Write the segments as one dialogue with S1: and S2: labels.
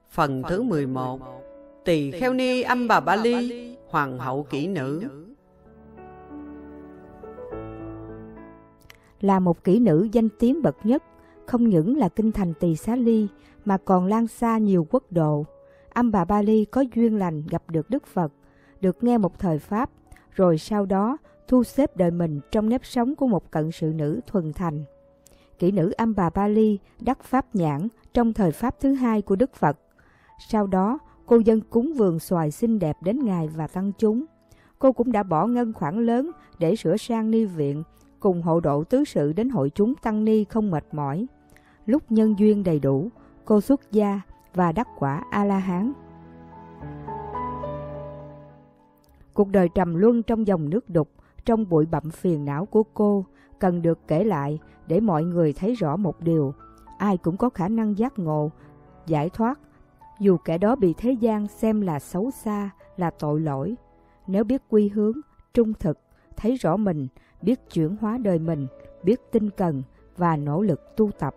S1: Phần thứ 11. Tỳ Kheo Ni Amba Bali, Hoàng hậu kỹ nữ.
S2: Là một kỹ nữ danh tiếng bậc nhất, không những là kinh thành Tỳ Xá Ly mà còn lan xa nhiều quốc độ. Amba Bali có duyên lành gặp được Đức Phật, được nghe một thời Pháp, rồi sau đó thu xếp đời mình trong nếp sống của một cận sự nữ thuần thành. Kỹ nữ Amba Bali đắc Pháp nhãn trong thời Pháp thứ hai của Đức Phật. Sau đó, cô dâng cúng vườn xoài xinh đẹp đến Ngài và tăng chúng. Cô cũng đã bỏ ngân khoản lớn để sửa sang ni viện, cùng hộ độ tứ sự đến hội chúng tăng ni không mệt mỏi. Lúc nhân duyên đầy đủ, cô xuất gia và đắc quả A-la-hán. Cuộc đời trầm luân trong dòng nước đục, trong bụi bặm phiền não của cô cần được kể lại để mọi người thấy rõ một điều: ai cũng có khả năng giác ngộ, giải thoát, dù kẻ đó bị thế gian xem là xấu xa, là tội lỗi. Nếu biết quy hướng, trung thực, thấy rõ mình, biết chuyển hóa đời mình, biết tinh cần và nỗ lực tu tập.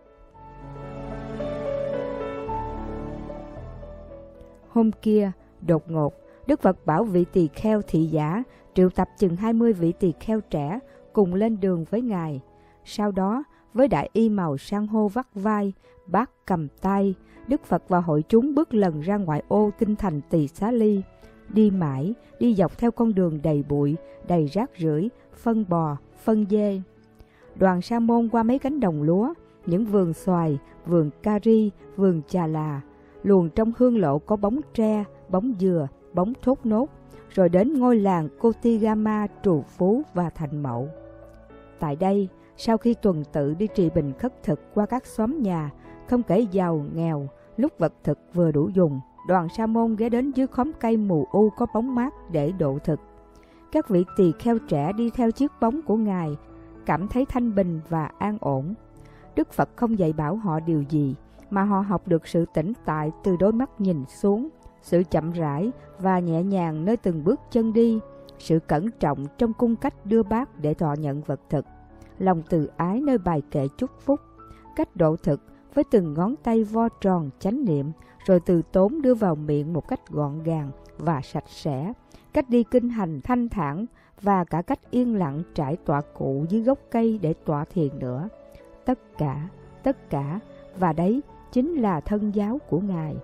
S2: Hôm kia, đột ngột, Đức Phật bảo vị tỳ kheo thị giả triệu tập chừng 20 vị tỳ kheo trẻ cùng lên đường với Ngài. Sau đó, với đại y màu san hô vắt vai, bát cầm tay, Đức Phật và hội chúng bước lần ra ngoại ô kinh thành Tỳ Xá Ly, đi mãi, đi dọc theo con đường đầy bụi, đầy rác rưởi, phân bò, phân dê. Đoàn sa môn qua mấy cánh đồng lúa, những vườn xoài, vườn cari, vườn chà là, luồn trong hương lộ có bóng tre, bóng dừa, bóng thốt nốt, rồi đến ngôi làng Kotigama trù phú và thành mậu. Tại đây, sau khi tuần tự đi trì bình khất thực qua các xóm nhà, không kể giàu, nghèo, lúc vật thực vừa đủ dùng, đoàn sa môn ghé đến dưới khóm cây mù u có bóng mát để độ thực. Các vị tỳ kheo trẻ đi theo chiếc bóng của Ngài, cảm thấy thanh bình và an ổn. Đức Phật không dạy bảo họ điều gì, mà họ học được sự tĩnh tại từ đôi mắt nhìn xuống, sự chậm rãi và nhẹ nhàng nơi từng bước chân đi, sự cẩn trọng trong cung cách đưa bát để thọ nhận vật thực, lòng từ ái nơi bài kệ chúc phúc, cách độ thực với từng ngón tay vo tròn chánh niệm, rồi từ tốn đưa vào miệng một cách gọn gàng và sạch sẽ, cách đi kinh hành thanh thản và cả cách yên lặng trải tọa cụ dưới gốc cây để tọa thiền nữa. Tất cả, và đấy chính là thân giáo của Ngài.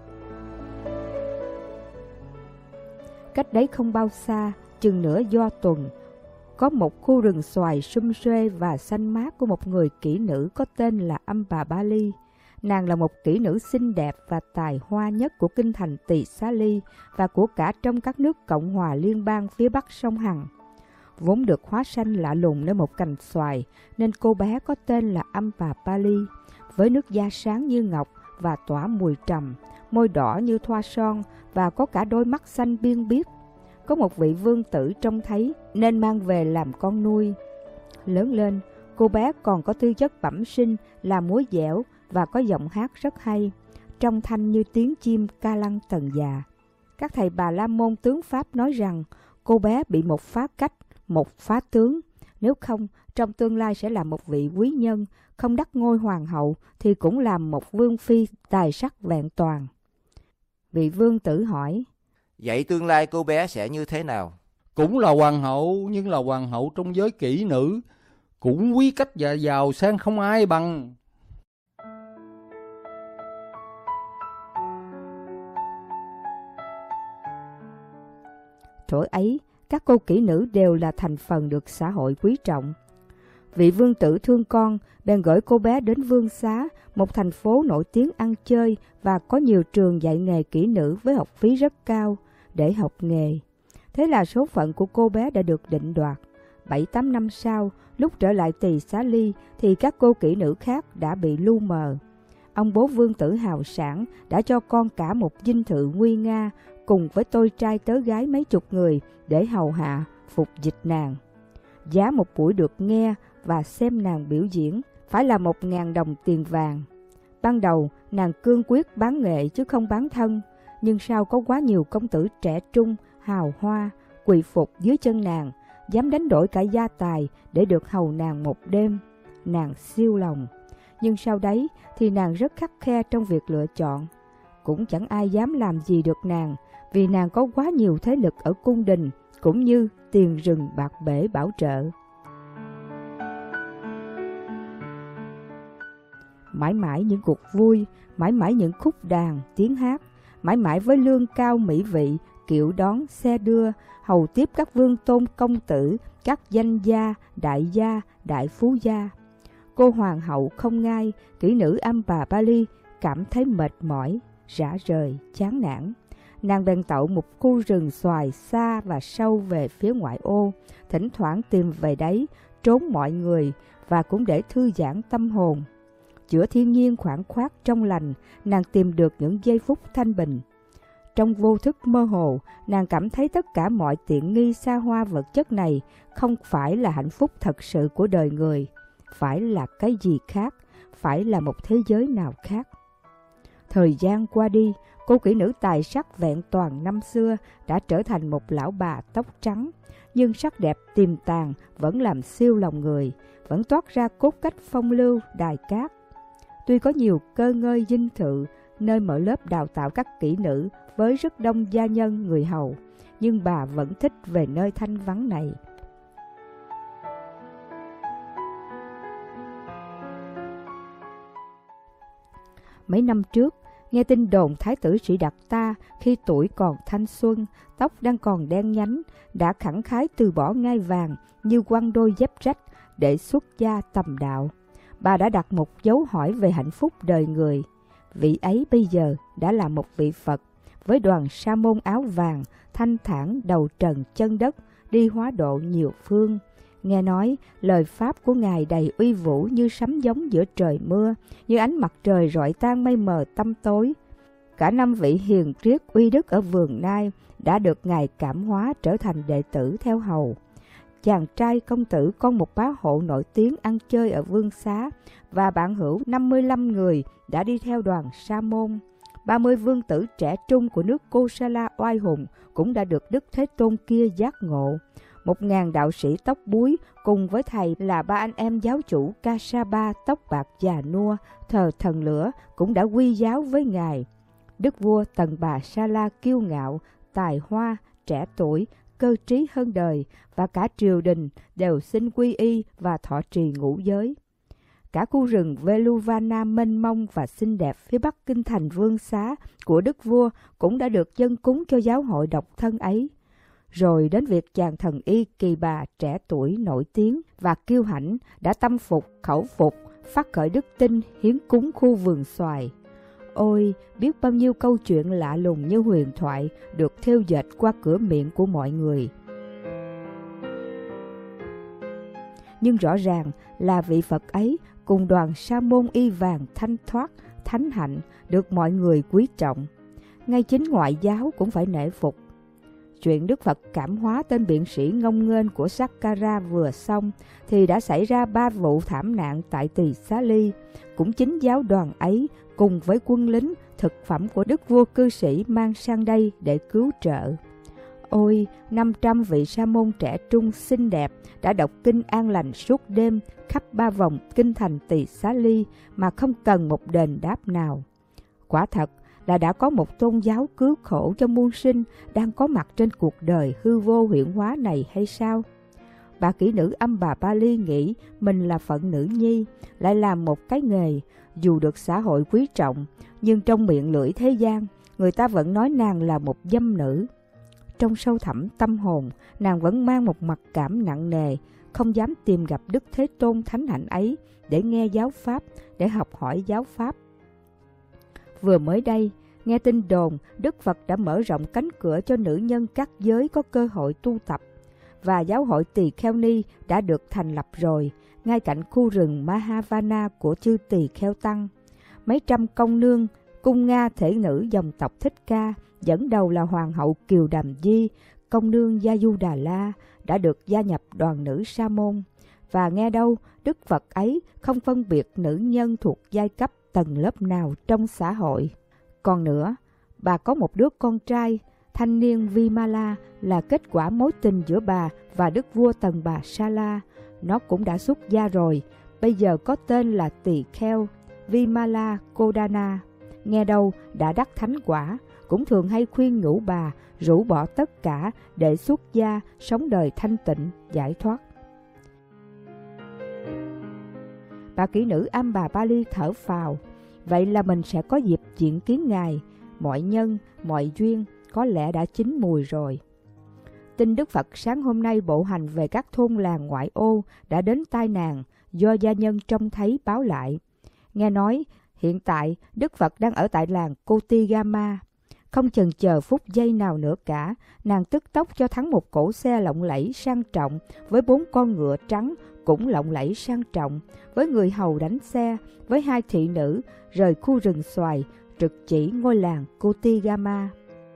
S2: Cách đấy không bao xa, chừng nửa do tuần, có một khu rừng xoài sum suê và xanh mát của một người kỹ nữ có tên là Amba Bali. Nàng là một kỹ nữ xinh đẹp và tài hoa nhất của kinh thành Tỳ Xá Ly và của cả trong các nước Cộng hòa Liên bang phía bắc sông Hằng. Vốn được hóa sanh lạ lùng nơi một cành xoài, nên cô bé có tên là Amba Bali, với nước da sáng như ngọc và tỏa mùi trầm, môi đỏ như thoa son và có cả đôi mắt xanh biêng biếc. Có một vị vương tử trông thấy nên mang về làm con nuôi. Lớn lên, cô bé còn có tư chất bẩm sinh là múa dẻo và có giọng hát rất hay, trong thanh như tiếng chim ca lăng tần già. Các thầy Bà La Môn tướng Pháp nói rằng cô bé bị một phá cách, một phá tướng. Nếu không, trong tương lai sẽ là một vị quý nhân, không đắc ngôi hoàng hậu thì cũng làm một vương phi tài sắc vẹn toàn. Vị vương tử hỏi:
S3: Vậy tương lai cô bé sẽ như thế nào?
S4: Cũng là hoàng hậu, nhưng là hoàng hậu trong giới kỹ nữ, cũng quý cách và giàu sang không ai bằng.
S2: Thuở ấy, các cô kỹ nữ đều là thành phần được xã hội quý trọng. Vị vương tử thương con, bèn gửi cô bé đến Vương Xá, một thành phố nổi tiếng ăn chơi và có nhiều trường dạy nghề kỹ nữ với học phí rất cao, để học nghề. Thế là số phận của cô bé đã được định đoạt. 7-8 năm sau, lúc trở lại Tỳ Xá Ly thì các cô kỹ nữ khác đã bị lu mờ. Ông bố vương tử hào sản đã cho con cả một dinh thự nguy nga cùng với tôi trai tớ gái mấy chục người để hầu hạ, phục dịch nàng. Giá một buổi được nghe và xem nàng biểu diễn phải là 1.000 đồng tiền vàng. Ban đầu nàng cương quyết bán nghệ chứ không bán thân, nhưng sau có quá nhiều công tử trẻ trung, hào hoa, quỳ phục dưới chân nàng, dám đánh đổi cả gia tài để được hầu nàng một đêm. Nàng siêu lòng, nhưng sau đấy thì nàng rất khắt khe trong việc lựa chọn. cũng chẳng ai dám làm gì được nàng, vì nàng có quá nhiều thế lực ở cung đình, cũng như tiền rừng bạc bể bảo trợ. Mãi mãi những cuộc vui, mãi mãi những khúc đàn, tiếng hát, mãi mãi với lương cao mỹ vị, kiệu đón, xe đưa, hầu tiếp các vương tôn công tử, các danh gia, đại phú gia. Cô hoàng hậu không ngai, kỹ nữ Ambabali cảm thấy mệt mỏi, rã rời, chán nản. Nàng bèn tậu một khu rừng xoài xa và sâu về phía ngoại ô, thỉnh thoảng tìm về đấy, trốn mọi người và cũng để thư giãn tâm hồn. Giữa thiên nhiên khoảng khoát trong lành, nàng tìm được những giây phút thanh bình. Trong vô thức mơ hồ, nàng cảm thấy tất cả mọi tiện nghi xa hoa vật chất này không phải là hạnh phúc thật sự của đời người, phải là cái gì khác, phải là một thế giới nào khác. Thời gian qua đi, cô kỹ nữ tài sắc vẹn toàn năm xưa đã trở thành một lão bà tóc trắng, nhưng sắc đẹp tiềm tàng vẫn làm siêu lòng người, vẫn toát ra cốt cách phong lưu đài cát. Tuy có nhiều cơ ngơi dinh thự, nơi mở lớp đào tạo các kỹ nữ với rất đông gia nhân người hầu, nhưng bà vẫn thích về nơi thanh vắng này. Mấy năm trước, nghe tin đồn Thái tử Sĩ Đạt Ta khi tuổi còn thanh xuân, tóc đang còn đen nhánh, đã khẳng khái từ bỏ ngai vàng như quăng đôi dép rách để xuất gia tầm đạo. Bà đã đặt một dấu hỏi về hạnh phúc đời người. Vị ấy bây giờ đã là một vị Phật, với đoàn sa môn áo vàng, thanh thản đầu trần chân đất, đi hóa độ nhiều phương. Nghe nói, lời Pháp của Ngài đầy uy vũ như sấm gióng giữa trời mưa, như ánh mặt trời rọi tan mây mờ tăm tối. Cả 5 vị hiền triết uy đức ở vườn Nai đã được Ngài cảm hóa trở thành đệ tử theo hầu. Chàng trai công tử con một bá hộ nổi tiếng ăn chơi ở Vương Xá, và bạn hữu 55 người đã đi theo đoàn sa môn. 30 vương tử trẻ trung của nước Kosala oai hùng cũng đã được Đức Thế Tôn kia giác ngộ. 1000 đạo sĩ tóc búi cùng với thầy là 3 anh em giáo chủ Kasapa tóc bạc già nua thờ thần lửa cũng đã quy giáo với Ngài. Đức vua Tần Bà Sa La kiêu ngạo, tài hoa, trẻ tuổi, cơ trí hơn đời, và cả triều đình đều xin quy y và thọ trì ngũ giới. Cả khu rừng Veluvana mênh mông và xinh đẹp phía bắc kinh thành Vương Xá của đức vua cũng đã được dâng cúng cho giáo hội độc thân ấy. Rồi đến việc chàng thần y Kỳ Bà trẻ tuổi nổi tiếng và kiêu hãnh đã tâm phục khẩu phục, phát khởi đức tin hiến cúng khu vườn xoài. Ôi, biết bao nhiêu câu chuyện lạ lùng như huyền thoại được thêu dệt qua cửa miệng của mọi người. Nhưng rõ ràng là vị Phật ấy cùng đoàn sa môn y vàng thanh thoát, thánh hạnh được mọi người quý trọng. Ngay chính ngoại giáo cũng phải nể phục. Chuyện Đức Phật cảm hóa tên biện sĩ ngông nghênh của Sakkara vừa xong thì đã xảy ra 3 vụ thảm nạn tại Tỳ Xá Ly. Cũng chính giáo đoàn ấy cùng với quân lính, thực phẩm của đức vua cư sĩ mang sang đây để cứu trợ. Ôi, 500 vị sa môn trẻ trung xinh đẹp đã đọc kinh an lành suốt đêm khắp 3 vòng kinh thành Tỳ Xá Ly mà không cần một đền đáp nào. Quả thật là đã có một tôn giáo cứu khổ cho muôn sinh đang có mặt trên cuộc đời hư vô huyễn hóa này hay sao? Bà kỹ nữ Ambabali nghĩ mình là phận nữ nhi, lại làm một cái nghề, dù được xã hội quý trọng, nhưng trong miệng lưỡi thế gian, người ta vẫn nói nàng là một dâm nữ. Trong sâu thẳm tâm hồn, nàng vẫn mang một mặc cảm nặng nề, không dám tìm gặp Đức Thế Tôn thánh hạnh ấy để nghe giáo pháp, để học hỏi giáo pháp. Vừa mới đây, nghe tin đồn Đức Phật đã mở rộng cánh cửa cho nữ nhân các giới có cơ hội tu tập, và giáo hội Tỳ Kheo Ni đã được thành lập rồi, ngay cạnh khu rừng Mahavana của chư Tỳ Kheo Tăng. Mấy trăm công nương, cung Nga thể nữ dòng tộc Thích Ca, dẫn đầu là Hoàng hậu Kiều Đàm Di, công nương Gia Du Đà La, đã được gia nhập đoàn nữ sa môn. Và nghe đâu, Đức Phật ấy không phân biệt nữ nhân thuộc giai cấp tầng lớp nào trong xã hội. Còn nữa, bà có một đứa con trai, thanh niên Vimala, là kết quả mối tình giữa bà và đức vua Tần Bà Sa La. Nó cũng đã xuất gia rồi, bây giờ có tên là Tỳ Kheo Vimala Kodana. nghe đâu đã đắc thánh quả, cũng thường hay khuyên nhủ bà rũ bỏ tất cả để xuất gia, sống đời thanh tịnh, giải thoát. Bà kỹ nữ Ambabali thở phào, vậy là mình sẽ có dịp diện kiến Ngài, mọi nhân, mọi duyên có lẽ đã chín mùi rồi. Tin Đức Phật sáng hôm nay bộ hành về các thôn làng ngoại ô đã đến tai nàng do gia nhân trông thấy báo lại. Nghe nói hiện tại Đức Phật đang ở tại làng Kotigama. Không chần chờ phút giây nào nữa cả, nàng tức tốc cho thắng một cỗ xe lộng lẫy sang trọng với 4 con ngựa trắng cũng lộng lẫy sang trọng, với người hầu đánh xe, với 2 thị nữ rời khu rừng xoài trực chỉ ngôi làng Kotigama.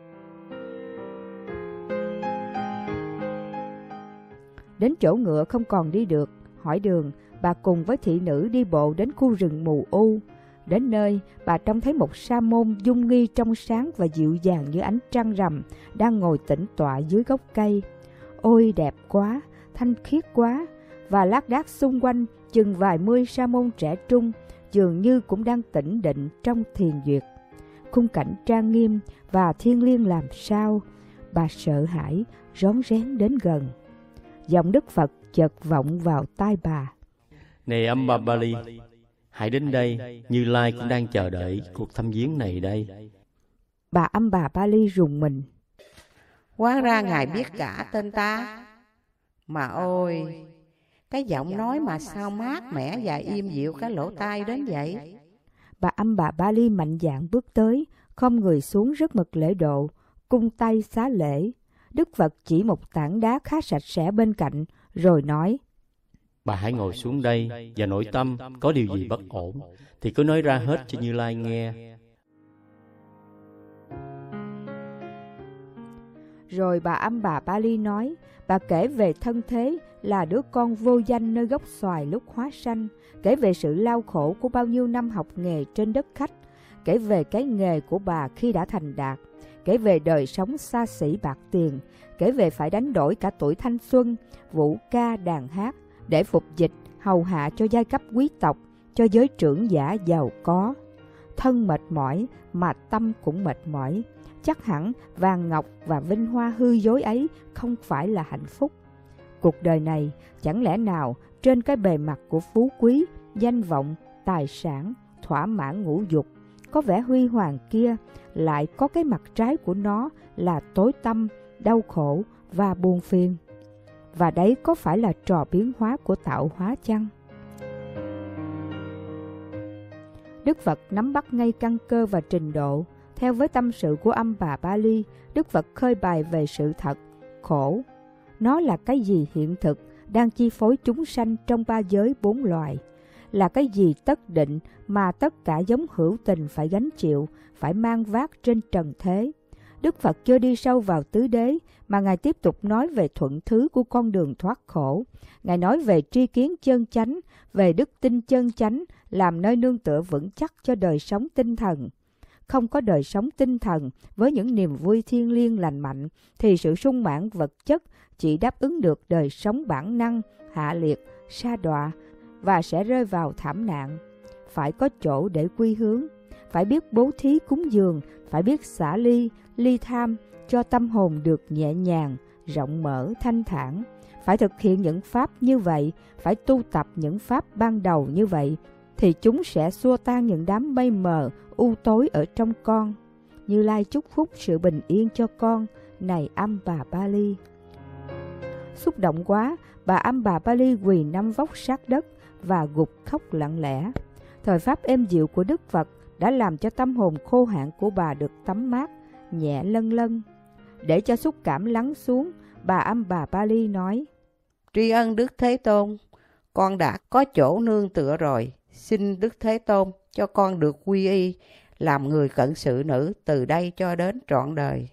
S2: Đến chỗ ngựa không còn đi được, hỏi đường, bà cùng với thị nữ đi bộ đến khu rừng mù u. Đến nơi, bà trông thấy một sa môn dung nghi trong sáng và dịu dàng như ánh trăng rằm, đang ngồi tĩnh tọa dưới gốc cây. Ôi đẹp quá, thanh khiết quá, và lác đác xung quanh chừng vài mươi sa môn trẻ trung, dường như cũng đang tĩnh định trong thiền duyệt. Khung cảnh trang nghiêm và thiêng liêng làm sao, bà sợ hãi, rón rén đến gần. Giọng Đức Phật chợt vọng vào tai bà.
S5: Này Ambabali, hãy đến đây, Như Lai cũng đang chờ đợi cuộc thăm viếng này đây.
S2: Bà Ambabali rùng mình.
S1: Hóa ra Ngài biết cả tên ta. Mà ôi, cái giọng nói mà sao mát mẻ và im dịu cái lỗ tai đến vậy.
S2: Bà Ambabali mạnh dạn bước tới, khom người xuống rất mực lễ độ, cung tay xá lễ. Đức Phật chỉ một tảng đá khá sạch sẽ bên cạnh, rồi nói:
S5: Bà hãy ngồi xuống đây, và nội tâm có điều gì bất ổn thì cứ nói ra hết cho Như Lai nghe.
S2: Rồi bà Ambabali nói, bà kể về thân thế là đứa con vô danh nơi gốc xoài lúc hóa sanh, kể về sự lao khổ của bao nhiêu năm học nghề trên đất khách, kể về cái nghề của bà khi đã thành đạt, kể về đời sống xa xỉ bạc tiền, kể về phải đánh đổi cả tuổi thanh xuân, vũ ca đàn hát, để phục dịch, hầu hạ cho giai cấp quý tộc, cho giới trưởng giả giàu có. Thân mệt mỏi, mà tâm cũng mệt mỏi. Chắc hẳn vàng ngọc và vinh hoa hư dối ấy không phải là hạnh phúc. Cuộc đời này chẳng lẽ nào trên cái bề mặt của phú quý, danh vọng, tài sản, thỏa mãn ngũ dục, có vẻ huy hoàng kia, lại có cái mặt trái của nó là tối tăm, đau khổ và buồn phiền. Và đấy có phải là trò biến hóa của tạo hóa chăng? Đức Phật nắm bắt ngay căn cơ và trình độ. Theo với tâm sự của Ambabali, Đức Phật khơi bày về sự thật, khổ. Nó là cái gì hiện thực, đang chi phối chúng sanh trong 3 giới 4 loài. Là cái gì tất định mà tất cả giống hữu tình phải gánh chịu, phải mang vác trên trần thế. Đức Phật chưa đi sâu vào tứ đế, mà Ngài tiếp tục nói về thuận thứ của con đường thoát khổ. Ngài nói về tri kiến chân chánh, về đức tin chân chánh, làm nơi nương tựa vững chắc cho đời sống tinh thần. Không có đời sống tinh thần với những niềm vui thiêng liêng lành mạnh, thì sự sung mãn vật chất chỉ đáp ứng được đời sống bản năng, hạ liệt, sa đọa, và sẽ rơi vào thảm nạn. Phải có chỗ để quy hướng, phải biết bố thí cúng dường, phải biết xả ly, ly tham, cho tâm hồn được nhẹ nhàng, rộng mở, thanh thản. Phải thực hiện những pháp như vậy, phải tu tập những pháp ban đầu như vậy, thì chúng sẽ xua tan những đám mây mờ, u tối ở trong con. Như Lai chúc phúc sự bình yên cho con, này Ambabali. Xúc động quá, bà Ambabali quỳ 5 vóc sát đất và gục khóc lặng lẽ. Thời pháp êm dịu của Đức Phật đã làm cho tâm hồn khô hạn của bà được tắm mát, nhẹ lân lân. Để cho xúc cảm lắng xuống, bà Ambabali nói:
S1: Tri ân Đức Thế Tôn, con đã có chỗ nương tựa rồi. Xin Đức Thế Tôn cho con được quy y, làm người cận sự nữ từ đây cho đến trọn đời.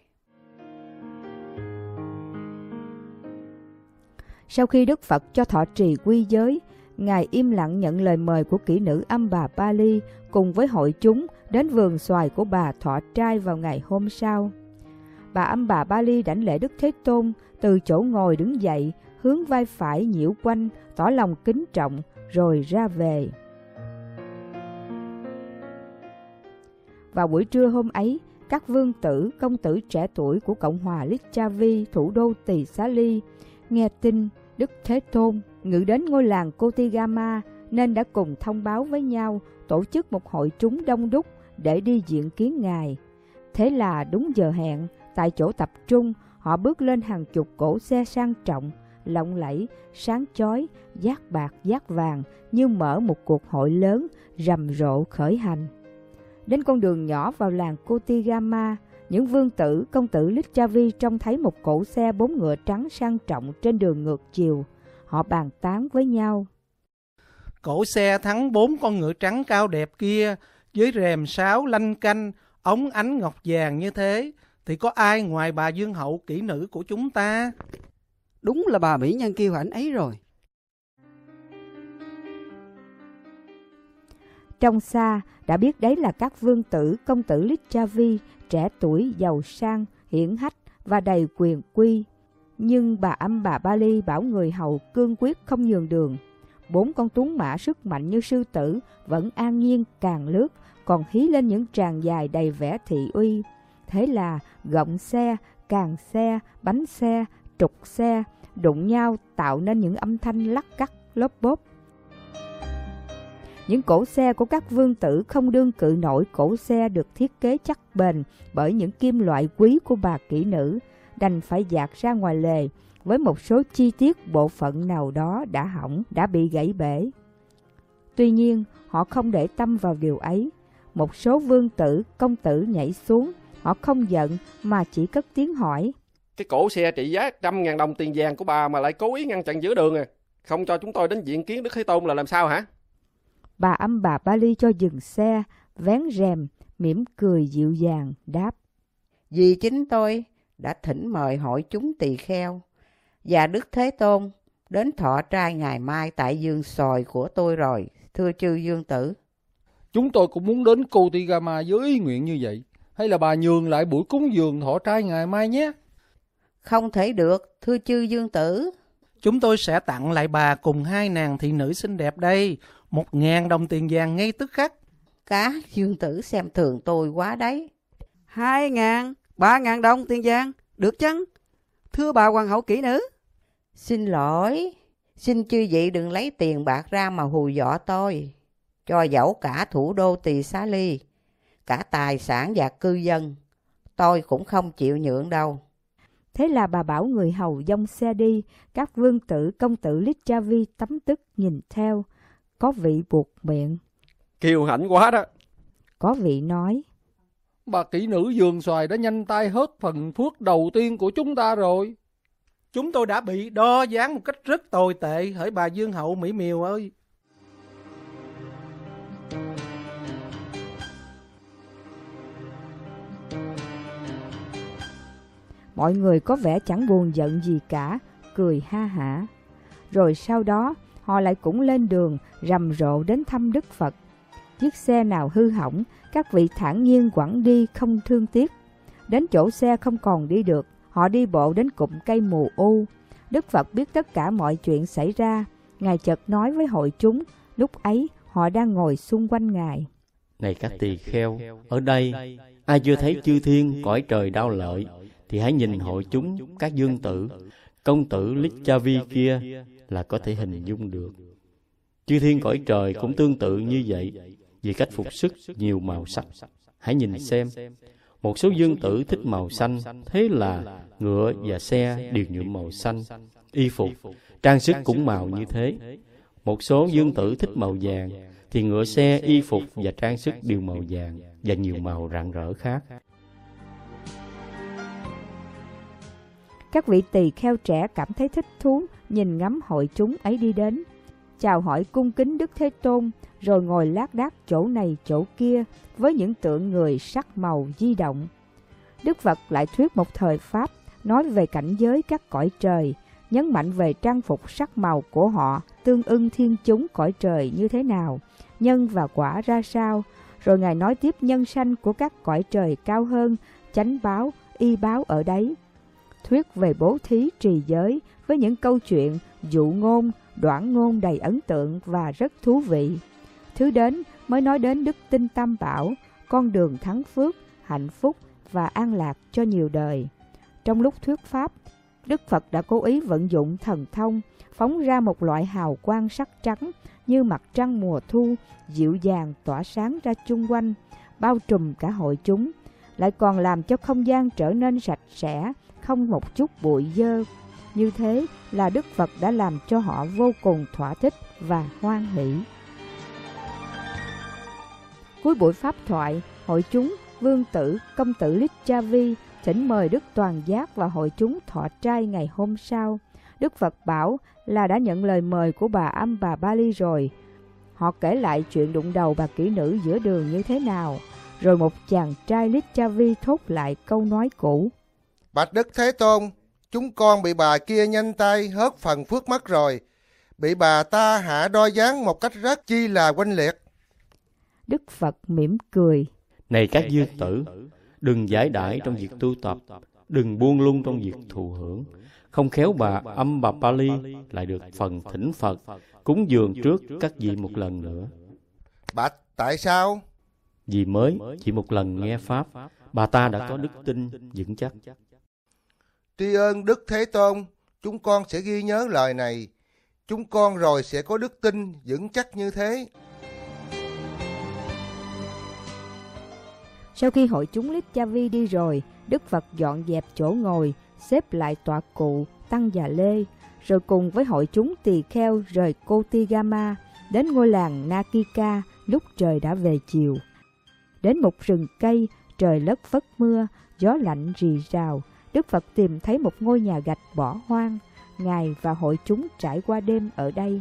S2: Sau khi Đức Phật cho thọ trì quy giới, Ngài im lặng nhận lời mời của kỹ nữ Ambabali cùng với hội chúng đến vườn xoài của bà thọ trai vào ngày hôm sau. Bà Ambabali đảnh lễ Đức Thế Tôn, từ chỗ ngồi đứng dậy, hướng vai phải nhiễu quanh, tỏ lòng kính trọng, rồi ra về. Vào buổi trưa hôm ấy, các vương tử, công tử trẻ tuổi của Cộng hòa Lichavi, thủ đô Tỳ Xá Ly, nghe tin Đức Thế Tôn ngự đến ngôi làng Kotigama nên đã cùng thông báo với nhau tổ chức một hội chúng đông đúc để đi diện kiến Ngài. Thế là đúng giờ hẹn, tại chỗ tập trung, họ bước lên hàng chục cỗ xe sang trọng, lộng lẫy, sáng chói, dát bạc dát vàng như mở một cuộc hội lớn, rầm rộ khởi hành. Đến con đường nhỏ vào làng Kotigama, những vương tử, công tử Lichavi trông thấy một cỗ xe 4 ngựa trắng sang trọng trên đường ngược chiều. Họ bàn tán với nhau.
S6: Cỗ xe thắng 4 con ngựa trắng cao đẹp kia, với rèm sáo lanh canh, ống ánh ngọc vàng như thế, thì có ai ngoài bà vương hậu kỹ nữ của chúng ta?
S7: Đúng là bà mỹ nhân kiêu hãnh ấy rồi.
S2: Trong xa đã biết đấy là các vương tử, công tử Lichavi, trẻ tuổi, giàu sang, hiển hách và đầy quyền quy. Nhưng bà Bali bảo người hầu cương quyết không nhường đường. 4 con tuấn mã sức mạnh như sư tử vẫn an nhiên càng lướt, còn hí lên những tràng dài đầy vẻ thị uy. Thế là gọng xe, càng xe, bánh xe, trục xe đụng nhau tạo nên những âm thanh lắc cắt lốp bốp. Những cỗ xe của các vương tử không đương cự nổi cỗ xe được thiết kế chắc bền bởi những kim loại quý của bà kỹ nữ, đành phải dạt ra ngoài lề với một số chi tiết bộ phận nào đó đã hỏng, đã bị gãy bể. Tuy nhiên, họ không để tâm vào điều ấy. Một số vương tử, công tử nhảy xuống, họ không giận mà chỉ cất tiếng hỏi.
S8: Cái cỗ xe trị giá 100.000 đồng tiền vàng của bà mà lại cố ý ngăn chặn giữa đường không cho chúng tôi đến diện kiến Đức Thế Tôn là làm sao hả?
S2: Bà Bali cho dừng xe, vén rèm, mỉm cười dịu dàng, đáp.
S1: Vì chính tôi đã thỉnh mời hội chúng tỳ kheo và Đức Thế Tôn đến thọ trai ngày mai tại vườn xoài của tôi rồi, thưa chư vương tử.
S4: Chúng tôi cũng muốn đến Kotigama với ý nguyện như vậy. Hay là bà nhường lại buổi cúng dường thọ trai ngày mai nhé?
S1: Không thể được, thưa chư vương tử.
S6: Chúng tôi sẽ tặng lại bà cùng 2 nàng thị nữ xinh đẹp đây 1.000 đồng tiền vàng ngay tức khắc.
S1: Các vương tử xem thường tôi quá đấy.
S7: 2.000, 3.000 đồng tiền vàng, được chăng? Thưa bà hoàng hậu kỹ nữ.
S1: Xin lỗi, xin chư vị đừng lấy tiền bạc ra mà hù dọa tôi. Cho dẫu cả thủ đô Tỳ Xá Ly, cả tài sản và cư dân, tôi cũng không chịu nhượng đâu.
S2: Thế là bà bảo người hầu dông xe đi, các vương tử, công tử Lichavi tấm tức nhìn theo. Có vị buộc miệng.
S8: Kiêu hãnh quá đó.
S2: Có vị nói.
S4: Bà kỹ nữ vườn xoài đã nhanh tay hết phần phước đầu tiên của chúng ta rồi.
S6: Chúng tôi đã bị đo dáng một cách rất tồi tệ hỡi bà vương hậu mỹ miều ơi.
S2: Mọi người có vẻ chẳng buồn giận gì cả, cười ha hả. Rồi sau đó, họ lại cũng lên đường, rầm rộ đến thăm Đức Phật. Chiếc xe nào hư hỏng, các vị thản nhiên quẳng đi không thương tiếc. Đến chỗ xe không còn đi được, họ đi bộ đến cụm cây mù u. Đức Phật biết tất cả mọi chuyện xảy ra. Ngài chợt nói với hội chúng, lúc ấy họ đang ngồi xung quanh Ngài.
S5: Này các tỳ kheo, ở đây, ai chưa thấy chư thiên cõi trời đau lợi, thì hãy nhìn hội chúng các vương tử, công tử Lichavi kia là có thể hình dung được. Chư thiên cõi trời cũng tương tự như vậy, vì cách phục sức nhiều màu sắc. Hãy nhìn xem, một số vương tử thích màu xanh, thế là ngựa và xe đều nhuộm màu xanh. Y phục, trang sức cũng màu như thế. Một số vương tử thích màu vàng, thì ngựa xe, y phục và trang sức đều màu vàng và nhiều màu rạng rỡ khác.
S2: Các vị tỳ kheo trẻ cảm thấy thích thú, nhìn ngắm hội chúng ấy đi đến, chào hỏi cung kính Đức Thế Tôn, rồi ngồi lác đác chỗ này chỗ kia với những tượng người sắc màu di động. Đức Phật lại thuyết một thời Pháp, nói về cảnh giới các cõi trời, nhấn mạnh về trang phục sắc màu của họ tương ưng thiên chúng cõi trời như thế nào, nhân và quả ra sao. Rồi Ngài nói tiếp nhân sanh của các cõi trời cao hơn, chánh báo, y báo ở đấy. Thuyết về bố thí trì giới với những câu chuyện dụ ngôn, đoản ngôn đầy ấn tượng và rất thú vị. Thứ đến mới nói đến đức Tinh Tam Bảo, con đường thắng phước, hạnh phúc và an lạc cho nhiều đời. Trong lúc thuyết pháp, Đức Phật đã cố ý vận dụng thần thông, phóng ra một loại hào quang sắc trắng như mặt trăng mùa thu, dịu dàng tỏa sáng ra chung quanh, bao trùm cả hội chúng, lại còn làm cho không gian trở nên sạch sẽ, không một chút bụi dơ. Như thế là Đức Phật đã làm cho họ vô cùng thỏa thích và hoan hỷ. Cuối buổi pháp thoại, hội chúng, vương tử, công tử Licchavi thỉnh mời Đức Toàn Giác và hội chúng thọ trai ngày hôm sau. Đức Phật bảo là đã nhận lời mời của bà Ambabali rồi. Họ kể lại chuyện đụng đầu bà kỹ nữ giữa đường như thế nào. Rồi một chàng trai Licchavi thốt lại câu nói cũ:
S9: Bạch Đức Thế Tôn, chúng con bị bà kia nhanh tay hớt phần phước mất rồi. Bị bà ta hạ đo dáng một cách rất chi là oanh liệt.
S2: Đức Phật mỉm cười:
S5: Này các dương tử, đừng giải đãi trong việc tu tập, đừng buông lung trong việc thụ hưởng. Không khéo bà Ambabali lại được phần thỉnh Phật, cúng dường trước các vị một lần nữa.
S9: Bạch, tại sao?
S5: Vì mới chỉ một lần nghe Pháp, bà ta đã có đức tin vững chắc.
S9: Tri ân Đức Thế Tôn, chúng con sẽ ghi nhớ lời này. Chúng con rồi sẽ có đức tin vững chắc như thế.
S2: Sau khi hội chúng Licchavi đi rồi, Đức Phật dọn dẹp chỗ ngồi, xếp lại tọa cụ, tăng già lê, rồi cùng với hội chúng tỳ kheo rời Kotigama, đến ngôi làng Nakika lúc trời đã về chiều. Đến một rừng cây, trời lất phất mưa, gió lạnh rì rào, Đức Phật tìm thấy một ngôi nhà gạch bỏ hoang. Ngài và hội chúng trải qua đêm ở đây.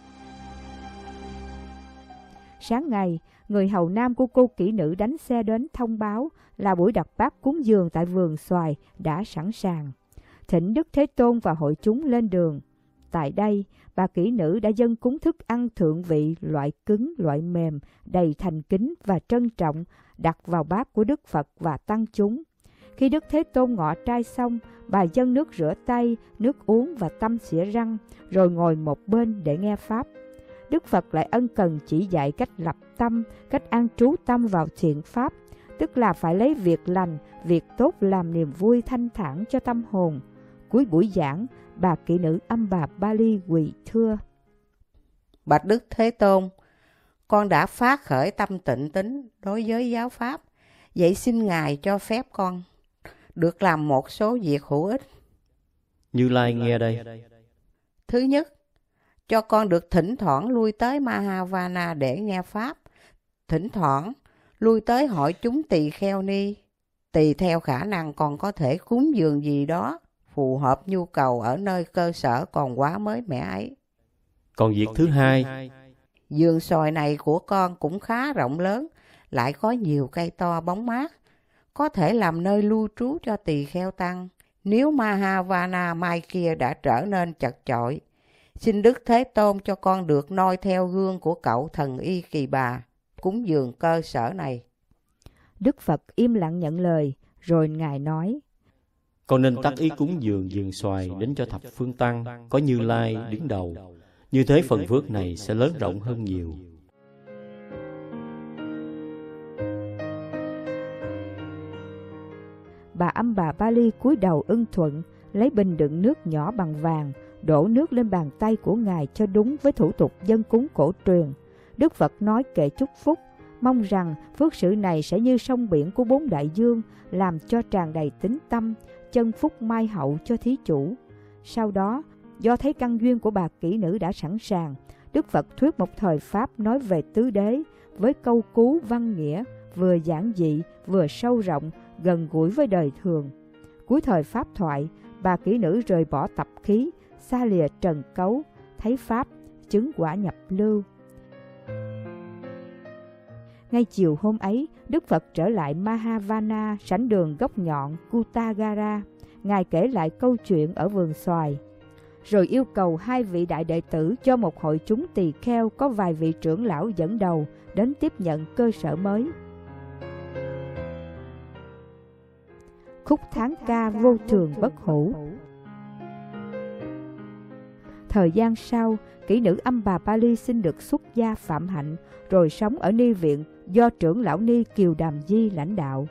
S2: Sáng ngày, người hầu nam của cô kỹ nữ đánh xe đến thông báo là buổi đặt bát cúng dường tại vườn xoài đã sẵn sàng. Thỉnh Đức Thế Tôn và hội chúng lên đường. Tại đây, bà kỹ nữ đã dâng cúng thức ăn thượng vị, loại cứng, loại mềm, đầy thành kính và trân trọng, đặt vào bát của Đức Phật và tăng chúng. Khi Đức Thế Tôn ngọ trai xong, bà dâng nước rửa tay, nước uống và tăm xỉa răng, rồi ngồi một bên để nghe Pháp. Đức Phật lại ân cần chỉ dạy cách lập tâm, cách an trú tâm vào thiện Pháp, tức là phải lấy việc lành, việc tốt làm niềm vui thanh thản cho tâm hồn. Cuối buổi giảng, bà kỹ nữ Ambabali quỳ thưa:
S1: Bạch Đức Thế Tôn, con đã phát khởi tâm tịnh tín đối với giáo Pháp, vậy xin Ngài cho phép con được làm một số việc hữu ích.
S5: Như Lai nghe đây.
S1: Thứ nhất, cho con được thỉnh thoảng lui tới Mahavana để nghe Pháp, thỉnh thoảng lui tới hội chúng tỳ kheo ni, tùy theo khả năng còn có thể cúng dường gì đó phù hợp nhu cầu ở nơi cơ sở còn quá mới mẻ ấy.
S5: Còn việc thứ hai,
S1: vườn xoài này của con cũng khá rộng lớn, lại có nhiều cây to bóng mát, có thể làm nơi lưu trú cho tỳ kheo tăng. Nếu Mahavana mai kia đã trở nên chật chội, xin Đức Thế Tôn cho con được noi theo gương của cậu thần y Kỳ Bà, cúng dường cơ sở này.
S2: Đức Phật im lặng nhận lời, rồi Ngài nói:
S5: con nên tác ý cúng dường vườn xoài đến cho thập phương tăng, có Như Lai đứng đầu. Như thế phần phước này sẽ lớn rộng hơn nhiều.
S2: Bà Ambabali cúi đầu ưng thuận, lấy bình đựng nước nhỏ bằng vàng, đổ nước lên bàn tay của Ngài cho đúng với thủ tục dâng cúng cổ truyền. Đức Phật nói kệ chúc phúc, mong rằng phước sự này sẽ như sông biển của bốn đại dương, làm cho tràn đầy tín tâm, chân phúc mai hậu cho thí chủ. Sau đó, do thấy căn duyên của bà kỹ nữ đã sẵn sàng, Đức Phật thuyết một thời Pháp nói về tứ đế, với câu cú văn nghĩa, vừa giản dị, vừa sâu rộng, gần gũi với đời thường. Cuối thời Pháp thoại, bà kỹ nữ rời bỏ tập khí, xa lìa trần cấu, thấy Pháp, chứng quả nhập lưu. Ngay chiều hôm ấy, Đức Phật trở lại Mahavana, sảnh đường góc nhọn Kutagara. Ngài kể lại câu chuyện ở vườn xoài, rồi yêu cầu hai vị đại đệ tử cho một hội chúng tỳ kheo có vài vị trưởng lão dẫn đầu đến tiếp nhận cơ sở mới. Khúc tháng ca vô thường bất hủ. Thời gian sau, kỹ nữ Âm Bà Pali xin được xuất gia phạm hạnh, rồi sống ở ni viện do trưởng lão ni Kiều Đàm Di lãnh đạo.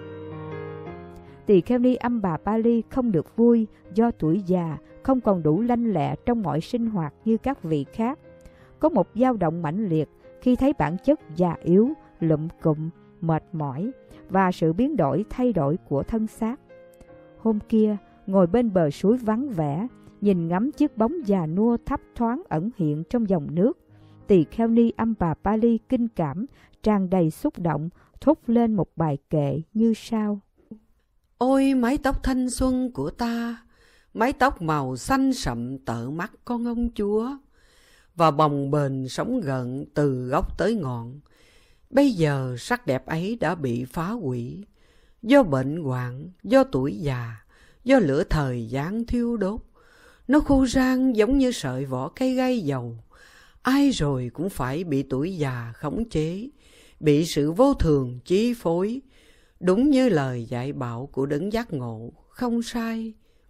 S2: Tỳ kheo ni Âm Bà Pali không được vui do tuổi già, không còn đủ lanh lẹ trong mọi sinh hoạt như các vị khác. Có một dao động mãnh liệt khi thấy bản chất già yếu, lụm cụm, mệt mỏi và sự biến đổi thay đổi của thân xác. Hôm kia, ngồi bên bờ suối vắng vẻ, nhìn ngắm chiếc bóng già nua thấp thoáng ẩn hiện trong dòng nước, tỳ kheo ni Âm Bà Pali kinh cảm, tràn đầy xúc động, thốt lên một bài kệ như sau:
S10: Ôi mái tóc thanh xuân của ta, mái tóc màu xanh sậm tợ mắt con ông chúa, và bồng bềnh sống gợn từ gốc tới ngọn. Bây giờ sắc đẹp ấy đã bị phá hủy, do bệnh hoạn, do tuổi già, do lửa thời gian thiêu đốt. Nó khô rang giống như sợi vỏ cây gai dầu. Ai rồi cũng phải bị tuổi già khống chế, bị sự vô thường chi phối. Đúng như lời dạy bảo của đấng giác ngộ, không sai.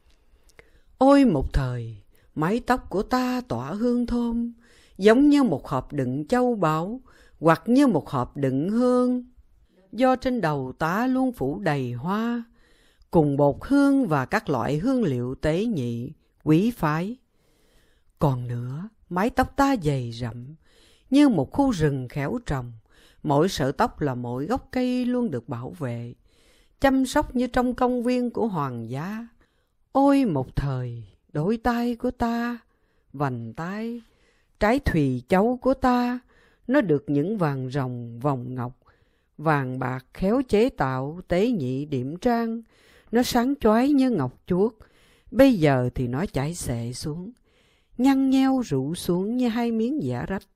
S10: Ôi một thời, mái tóc của ta tỏa hương thơm, giống như một hộp đựng châu báu, hoặc như một hộp đựng hương. Do trên đầu ta luôn phủ đầy hoa, cùng bột hương và các loại hương liệu tế nhị, quý phái. Còn nữa, mái tóc ta dày rậm, như một khu rừng khéo trồng. Mỗi sợi tóc là mỗi gốc cây luôn được bảo vệ, chăm sóc như trong công viên của hoàng gia. Ôi một thời, đôi tay của ta, vành tay, trái thùy châu của ta, nó được những vàng ròng vòng ngọc, vàng bạc khéo chế tạo, tế nhị điểm trang. Nó sáng chói như ngọc chuốt, bây giờ thì nó chảy xệ xuống, nhăn nheo rũ xuống như hai miếng vả rách.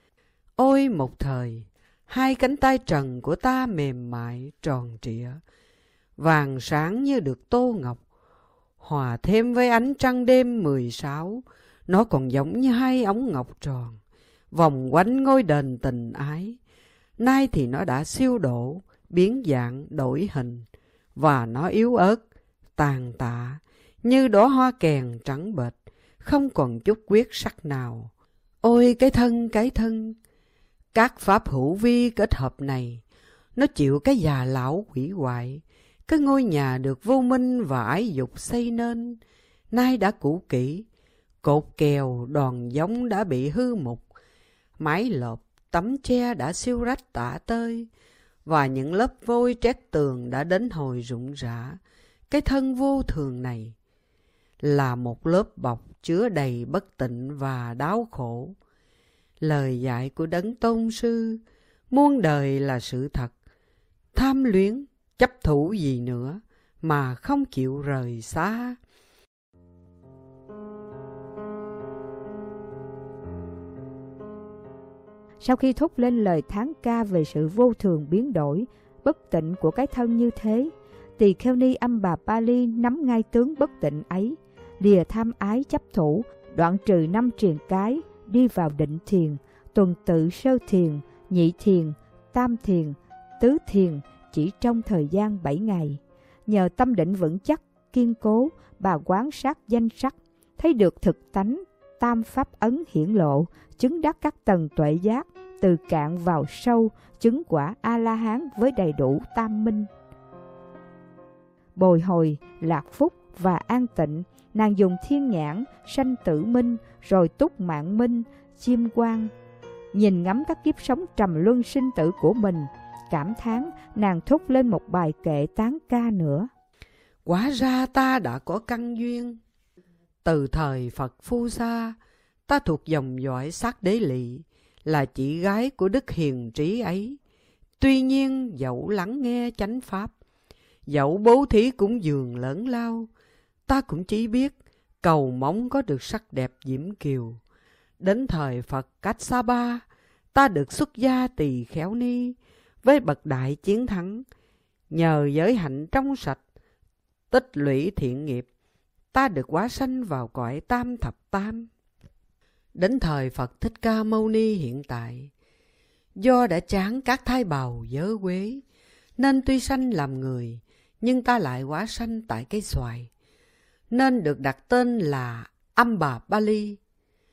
S10: Ôi một thời, hai cánh tay trần của ta mềm mại, tròn trịa, vàng sáng như được tô ngọc, hòa thêm với ánh trăng đêm 16, nó còn giống như hai ống ngọc tròn, vòng quanh ngôi đền tình ái. Nay thì nó đã siêu độ, biến dạng, đổi hình, và nó yếu ớt, tàn tạ, như đóa hoa kèn trắng bệch, không còn chút quyết sắc nào. Ôi cái thân, các pháp hữu vi kết hợp này, nó chịu cái già lão hủy hoại. Cái ngôi nhà được vô minh và ái dục xây nên, nay đã cũ kỹ, cột kèo, đòn giống đã bị hư mục, mái lợp, tấm tre đã siêu rách tả tơi, và những lớp vôi trét tường đã đến hồi rụng rã. Cái thân vô thường này là một lớp bọc chứa đầy bất tịnh và đau khổ. Lời dạy của đấng tôn sư, muôn đời là sự thật. Tham luyến, chấp thủ gì nữa mà không chịu rời xa.
S2: Sau khi thốt lên lời thán ca về sự vô thường biến đổi, bất tịnh của cái thân như thế, tỳ kheo ni Âm Bà Pali nắm ngay tướng bất tịnh ấy, lìa tham ái chấp thủ, đoạn trừ 5 triền cái, đi vào định thiền, tuần tự sơ thiền, nhị thiền, tam thiền, tứ thiền chỉ trong thời gian 7 ngày. Nhờ tâm định vững chắc, kiên cố, bà quán sát danh sắc, thấy được thực tánh, tam pháp ấn hiển lộ, chứng đắc các tầng tuệ giác, từ cạn vào sâu, chứng quả A-la-hán với đầy đủ tam minh. Bồi hồi, lạc phúc và an tịnh, nàng dùng thiên nhãn, sanh tử minh, rồi túc mạng minh, chiêm quang. Nhìn ngắm các kiếp sống trầm luân sinh tử của mình, cảm thán, nàng thốt lên một bài kệ tán ca nữa.
S10: Quả ra ta đã có căn duyên. Từ thời Phật Phu Sa, ta thuộc dòng dõi Sát Đế Lị, là chị gái của Đức Hiền Trí ấy. Tuy nhiên dẫu lắng nghe chánh pháp, dẫu bố thí cúng dường lớn lao, ta cũng chỉ biết cầu mong có được sắc đẹp diễm kiều. Đến thời Phật Cách Sa Ba, ta được xuất gia tỳ khéo ni với bậc đại chiến thắng. Nhờ giới hạnh trong sạch, tích lũy thiện nghiệp, ta được hóa sanh vào cõi tam thập tam. Đến thời Phật Thích Ca Mâu Ni hiện tại, do đã chán các thai bào dớ quế, nên tuy sanh làm người, nhưng ta lại hóa sanh tại cây xoài, nên được đặt tên là Âm Bà Pali.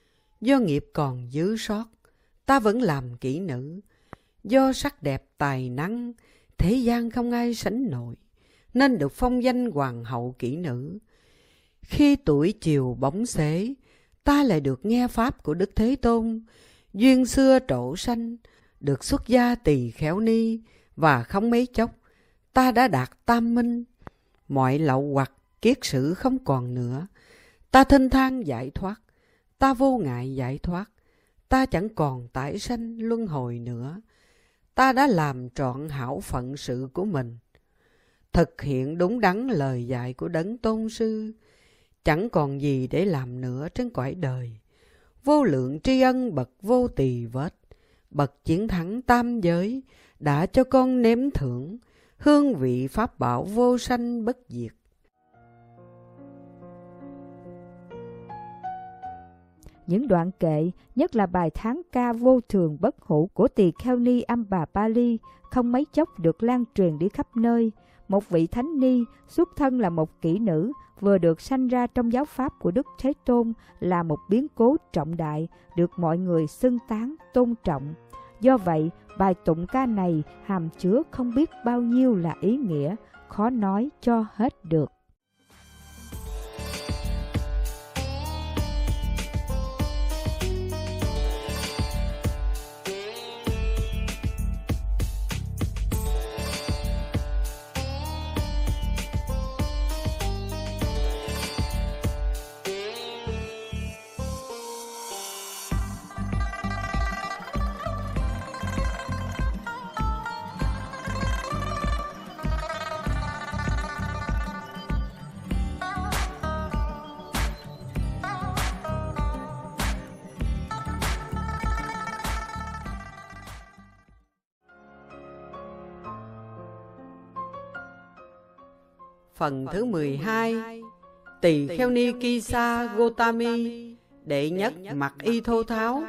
S10: Do nghiệp còn dư sót, ta vẫn làm kỹ nữ. Do sắc đẹp tài năng, thế gian không ai sánh nổi, nên được phong danh hoàng hậu kỹ nữ. Khi tuổi chiều bóng xế, ta lại được nghe pháp của Đức Thế Tôn. Duyên xưa trổ sanh, được xuất gia tỳ khéo ni, và không mấy chốc, ta đã đạt tam minh. Mọi lậu hoặc kiết sử không còn nữa. Ta thênh thang giải thoát, ta vô ngại giải thoát. Ta chẳng còn tái sanh luân hồi nữa. Ta đã làm trọn hảo phận sự của mình, thực hiện đúng đắn lời dạy của Đấng Tôn Sư. Chẳng còn gì để làm nữa trên cõi đời. Vô lượng tri ân bậc vô tỳ vết, bậc chiến thắng tam giới, đã cho con nếm thưởng hương vị pháp bảo vô sanh bất diệt.
S2: Những đoạn kệ, nhất là bài thán ca vô thường bất hủ của Tỳ Kheo Ni Ambapali, không mấy chốc được lan truyền đi khắp nơi. Một vị thánh ni xuất thân là một kỹ nữ, vừa được sanh ra trong giáo pháp của Đức Thế Tôn, là một biến cố trọng đại, được mọi người xưng tán, tôn trọng. Do vậy, bài tụng ca này hàm chứa không biết bao nhiêu là ý nghĩa, khó nói cho hết được.
S10: Phần thứ 12. Tỳ Kheo Ni Kisa Gotami, đệ nhất mặc y thô tháo.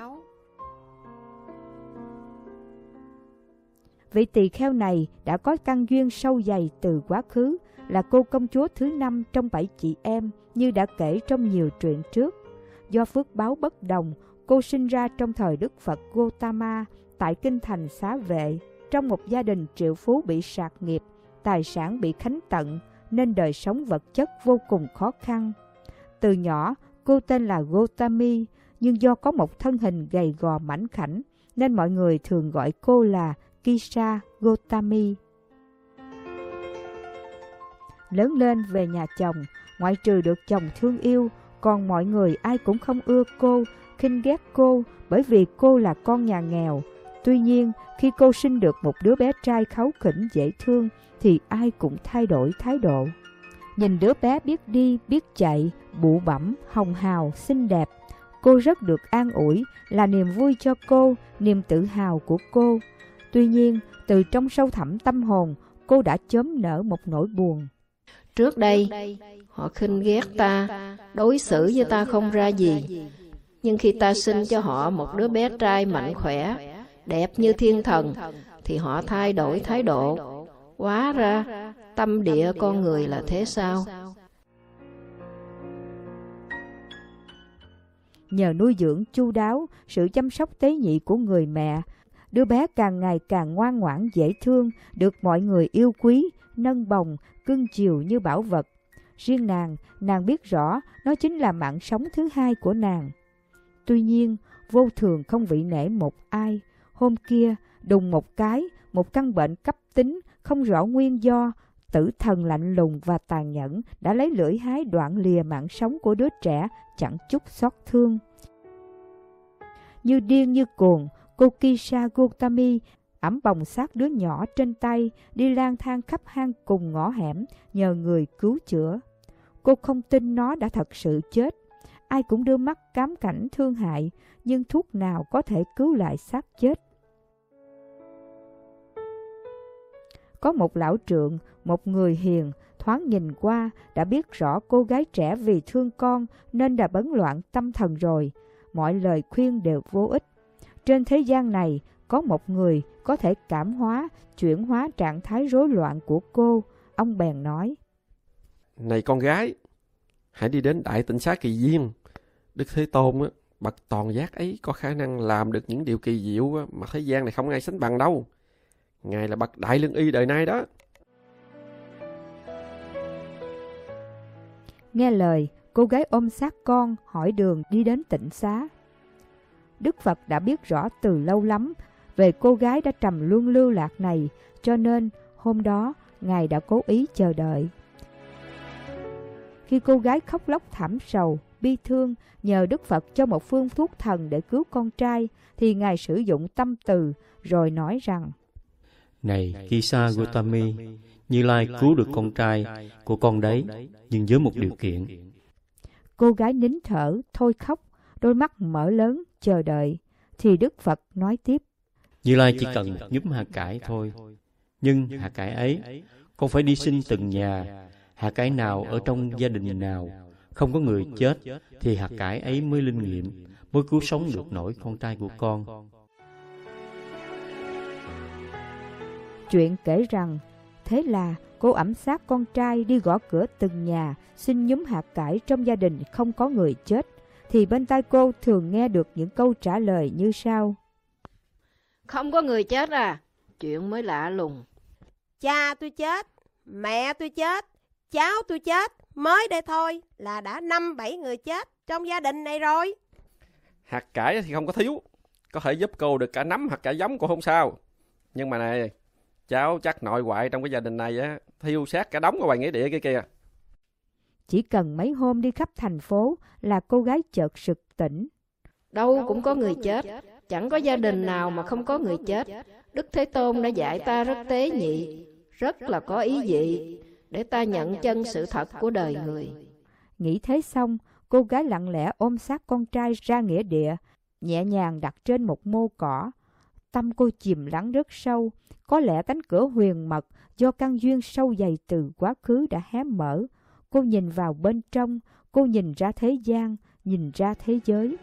S2: Vị tỳ kheo này đã có căn duyên sâu dày từ quá khứ, là cô công chúa thứ 5 trong 7 chị em như đã kể trong nhiều truyện trước. Do phước báo bất đồng, cô sinh ra trong thời Đức Phật Gotama tại kinh thành Xá Vệ, trong một gia đình triệu phú bị sạt nghiệp, tài sản bị khánh tận, nên đời sống vật chất vô cùng khó khăn. Từ nhỏ, cô tên là Gotami, nhưng do có một thân hình gầy gò mảnh khảnh, nên mọi người thường gọi cô là Kisa Gotami. Lớn lên về nhà chồng, ngoại trừ được chồng thương yêu, còn mọi người ai cũng không ưa cô, khinh ghét cô bởi vì cô là con nhà nghèo. Tuy nhiên, khi cô sinh được một đứa bé trai kháu khỉnh dễ thương, thì ai cũng thay đổi thái độ. Nhìn đứa bé biết đi, biết chạy, bụ bẫm, hồng hào, xinh đẹp, cô rất được an ủi, là niềm vui cho cô, niềm tự hào của cô. Tuy nhiên, từ trong sâu thẳm tâm hồn, cô đã chớm nở một nỗi buồn.
S11: Trước đây, họ khinh ghét ta, đối xử với ta không ra gì. Nhưng khi ta sinh cho họ một đứa bé trai mạnh khỏe, đẹp như thiên thần, thì họ thay đổi thái độ. Hóa ra, tâm địa con người là thế sao?
S2: Nhờ nuôi dưỡng chu đáo, sự chăm sóc tế nhị của người mẹ, đứa bé càng ngày càng ngoan ngoãn dễ thương, được mọi người yêu quý, nâng bồng, cưng chiều như bảo vật. Riêng nàng biết rõ nó chính là mạng sống thứ hai của nàng. Tuy nhiên, vô thường không vị nể một ai. Hôm kia, đùng một cái, một căn bệnh cấp tính, không rõ nguyên do, tử thần lạnh lùng và tàn nhẫn đã lấy lưỡi hái đoạn lìa mạng sống của đứa trẻ chẳng chút xót thương. Như điên như cuồng, cô Kisa Gotami ẵm bồng xác đứa nhỏ trên tay, đi lang thang khắp hang cùng ngõ hẻm nhờ người cứu chữa. Cô không tin nó đã thật sự chết. Ai cũng đưa mắt cám cảnh thương hại, nhưng thuốc nào có thể cứu lại xác chết. Có một lão trượng, một người hiền, thoáng nhìn qua đã biết rõ cô gái trẻ vì thương con nên đã bấn loạn tâm thần rồi. Mọi lời khuyên đều vô ích. Trên thế gian này có một người có thể cảm hóa, chuyển hóa trạng thái rối loạn của cô. Ông bèn nói:
S8: Này con gái, hãy đi đến Đại Tịnh Xá Kỳ Viên. Đức Thế Tôn Bậc toàn giác ấy có khả năng làm được những điều kỳ diệu mà thế gian này không ai sánh bằng đâu. Ngài là bậc đại lương y đời nay đó.
S2: Nghe lời, cô gái ôm xác con hỏi đường đi đến tịnh xá. Đức Phật đã biết rõ từ lâu lắm về cô gái đã trầm luân lưu lạc này, cho nên hôm đó Ngài đã cố ý chờ đợi. Khi cô gái khóc lóc thảm sầu, bi thương nhờ Đức Phật cho một phương thuốc thần để cứu con trai, thì Ngài sử dụng tâm từ rồi nói rằng:
S5: Này Kisa Gotami, Như Lai cứu được con trai của con đấy, nhưng với một điều kiện.
S2: Cô gái nín thở, thôi khóc, đôi mắt mở lớn, chờ đợi. Thì Đức Phật nói tiếp:
S5: Như Lai chỉ cần một nhúm hạt cải thôi. Nhưng hạt cải ấy, con phải đi xin từng nhà. Hạt cải nào ở trong gia đình nào không có người chết, thì hạt cải ấy mới linh nghiệm, mới cứu sống được nổi con trai của con.
S2: Chuyện kể rằng, thế là cô ẵm xác con trai đi gõ cửa từng nhà, xin nhúm hạt cải trong gia đình không có người chết. Thì bên tai cô thường nghe được những câu trả lời như sau:
S11: Không có người chết à? Chuyện mới lạ lùng.
S12: Cha tôi chết, mẹ tôi chết, cháu tôi chết, mới đây thôi là đã 5-7 người chết trong gia đình này rồi.
S8: Hạt cải thì không có thiếu, có thể giúp cô được cả nắm hạt cải giống cô không sao. Nhưng mà này, cháu chắc nội ngoại trong cái gia đình này á, thiêu xác cả đống ở ngoài nghĩa địa kia kìa.
S2: Chỉ cần mấy hôm đi khắp thành phố là cô gái chợt sực tỉnh.
S11: Đâu cũng có người chết, chẳng có gia đình nào mà không có người chết. Đức Thế Tôn đã dạy ta rất tế nhị, rất là có ý vị, để ta nhận chân sự thật của đời người.
S2: Nghĩ thế xong, cô gái lặng lẽ ôm xác con trai ra nghĩa địa, nhẹ nhàng đặt trên một mô cỏ. Tâm cô chìm lắng rất sâu, có lẽ cánh cửa huyền mật do căn duyên sâu dày từ quá khứ đã hé mở. Cô nhìn vào bên trong, cô nhìn ra thế gian, nhìn ra thế giới.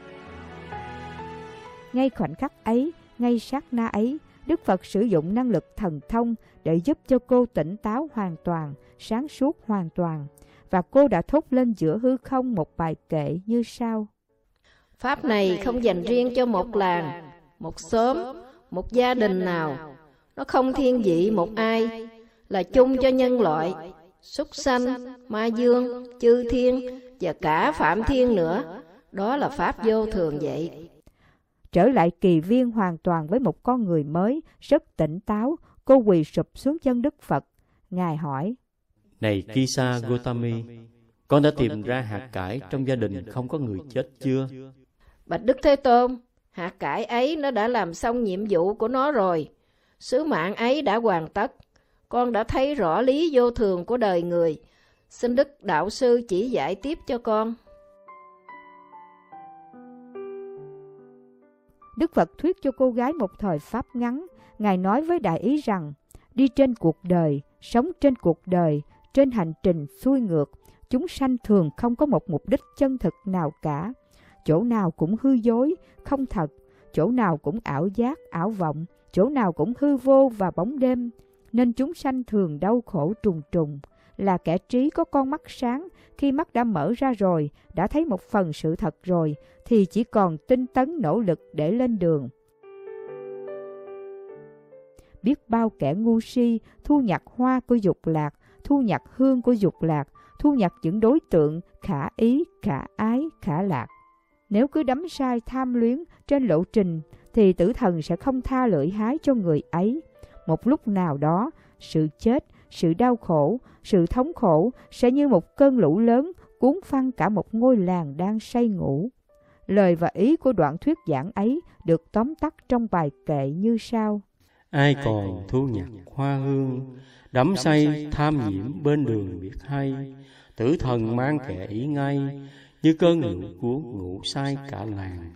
S2: Ngay khoảnh khắc ấy, ngay sát na ấy, Đức Phật sử dụng năng lực thần thông để giúp cho cô tỉnh táo hoàn toàn, sáng suốt hoàn toàn. Và cô đã thốt lên giữa hư không một bài kệ như sau:
S11: Pháp này không dành riêng cho một làng, một xóm, một gia đình nào. Nó không thiên vị một ai, là chung cho nhân loại, súc sanh, ma dương, chư thiên và cả phạm thiên nữa. Đó là Pháp vô thường vậy.
S2: Trở lại kỳ viên hoàn toàn với một con người mới, rất tỉnh táo, cô quỳ sụp xuống chân Đức Phật. Ngài hỏi:
S5: Này Kisa Gotami, con đã tìm ra hạt cải trong gia đình không có người chết chưa?
S11: Bạch Đức Thế Tôn, hạt cải ấy nó đã làm xong nhiệm vụ của nó rồi. Sứ mạng ấy đã hoàn tất. Con đã thấy rõ lý vô thường của đời người. Xin Đức Đạo Sư chỉ dạy tiếp cho con.
S2: Đức Phật thuyết cho cô gái một thời pháp ngắn. Ngài nói với đại ý rằng, đi trên cuộc đời, sống trên cuộc đời, trên hành trình xuôi ngược, chúng sanh thường không có một mục đích chân thực nào cả. Chỗ nào cũng hư dối, không thật, chỗ nào cũng ảo giác, ảo vọng, chỗ nào cũng hư vô và bóng đêm. Nên chúng sanh thường đau khổ trùng trùng. Là kẻ trí có con mắt sáng, khi mắt đã mở ra rồi, đã thấy một phần sự thật rồi, thì chỉ còn tinh tấn nỗ lực để lên đường. Biết bao kẻ ngu si thu nhặt hoa của dục lạc, thu nhặt hương của dục lạc, thu nhặt những đối tượng khả ý, khả ái, khả lạc. Nếu cứ đắm sai tham luyến trên lộ trình, thì tử thần sẽ không tha lưỡi hái cho người ấy. Một lúc nào đó, sự chết, sự đau khổ, sự thống khổ sẽ như một cơn lũ lớn cuốn phăng cả một ngôi làng đang say ngủ. Lời và ý của đoạn thuyết giảng ấy được tóm tắt trong bài kệ như sau:
S5: Ai còn thu nhặt hoa hương, đắm say tham nhiễm bên đường biệt hay, tử thần mang kẻ ý ngay, như cơn lũ cuốn ngủ say cả làng.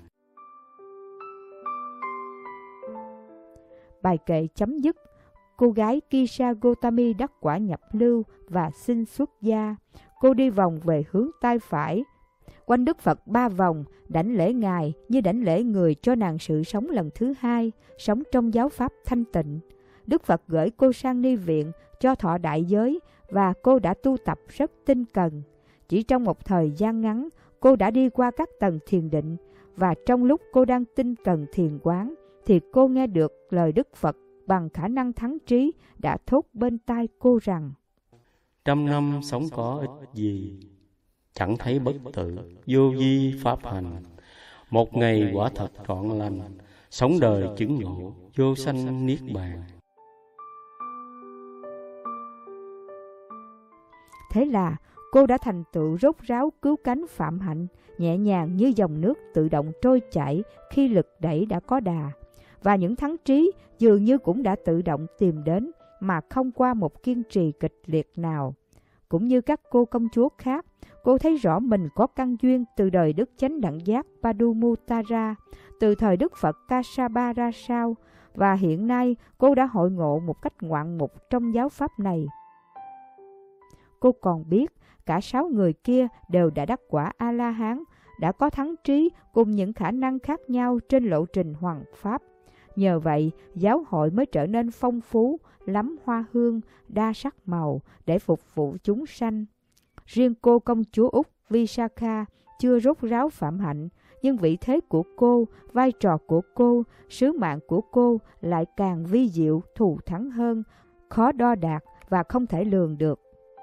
S2: Bài kệ chấm dứt. Cô gái Kisa Gotami đắc quả nhập lưu và xin xuất gia. Cô đi vòng về hướng tay phải, quanh Đức Phật 3 vòng, đảnh lễ Ngài như đảnh lễ người cho nàng sự sống lần thứ hai, sống trong giáo pháp thanh tịnh. Đức Phật gửi cô sang ni viện cho thọ đại giới và cô đã tu tập rất tinh cần. Chỉ trong một thời gian ngắn, cô đã đi qua các tầng thiền định. Và trong lúc cô đang tinh cần thiền quán, thì cô nghe được lời Đức Phật bằng khả năng thắng trí đã thốt bên tai cô rằng:
S5: 100 năm sống có ích gì, chẳng thấy bất tử, vô vi pháp hành. Một ngày quả thật trọn lành, sống đời chứng ngộ, vô sanh niết bàn.
S2: Thế là cô đã thành tựu rốt ráo cứu cánh phạm hạnh, nhẹ nhàng như dòng nước tự động trôi chảy khi lực đẩy đã có đà. Và những thắng trí dường như cũng đã tự động tìm đến mà không qua một kiên trì kịch liệt nào. Cũng như các cô công chúa khác, cô thấy rõ mình có căn duyên từ đời Đức Chánh Đẳng Giác Padumuttara, từ thời Đức Phật Kassapa ra sao, và hiện nay cô đã hội ngộ một cách ngoạn mục trong giáo pháp này. Cô còn biết cả 6 người kia đều đã đắc quả A-la-hán, đã có thắng trí cùng những khả năng khác nhau trên lộ trình hoằng pháp. Nhờ vậy, giáo hội mới trở nên phong phú, lắm hoa hương, đa sắc màu để phục vụ chúng sanh. Riêng cô công chúa Úc Visakha chưa rốt ráo phạm hạnh, nhưng vị thế của cô, vai trò của cô, sứ mạng của cô lại càng vi diệu, thù thắng hơn, khó đo đạc và không thể lường được.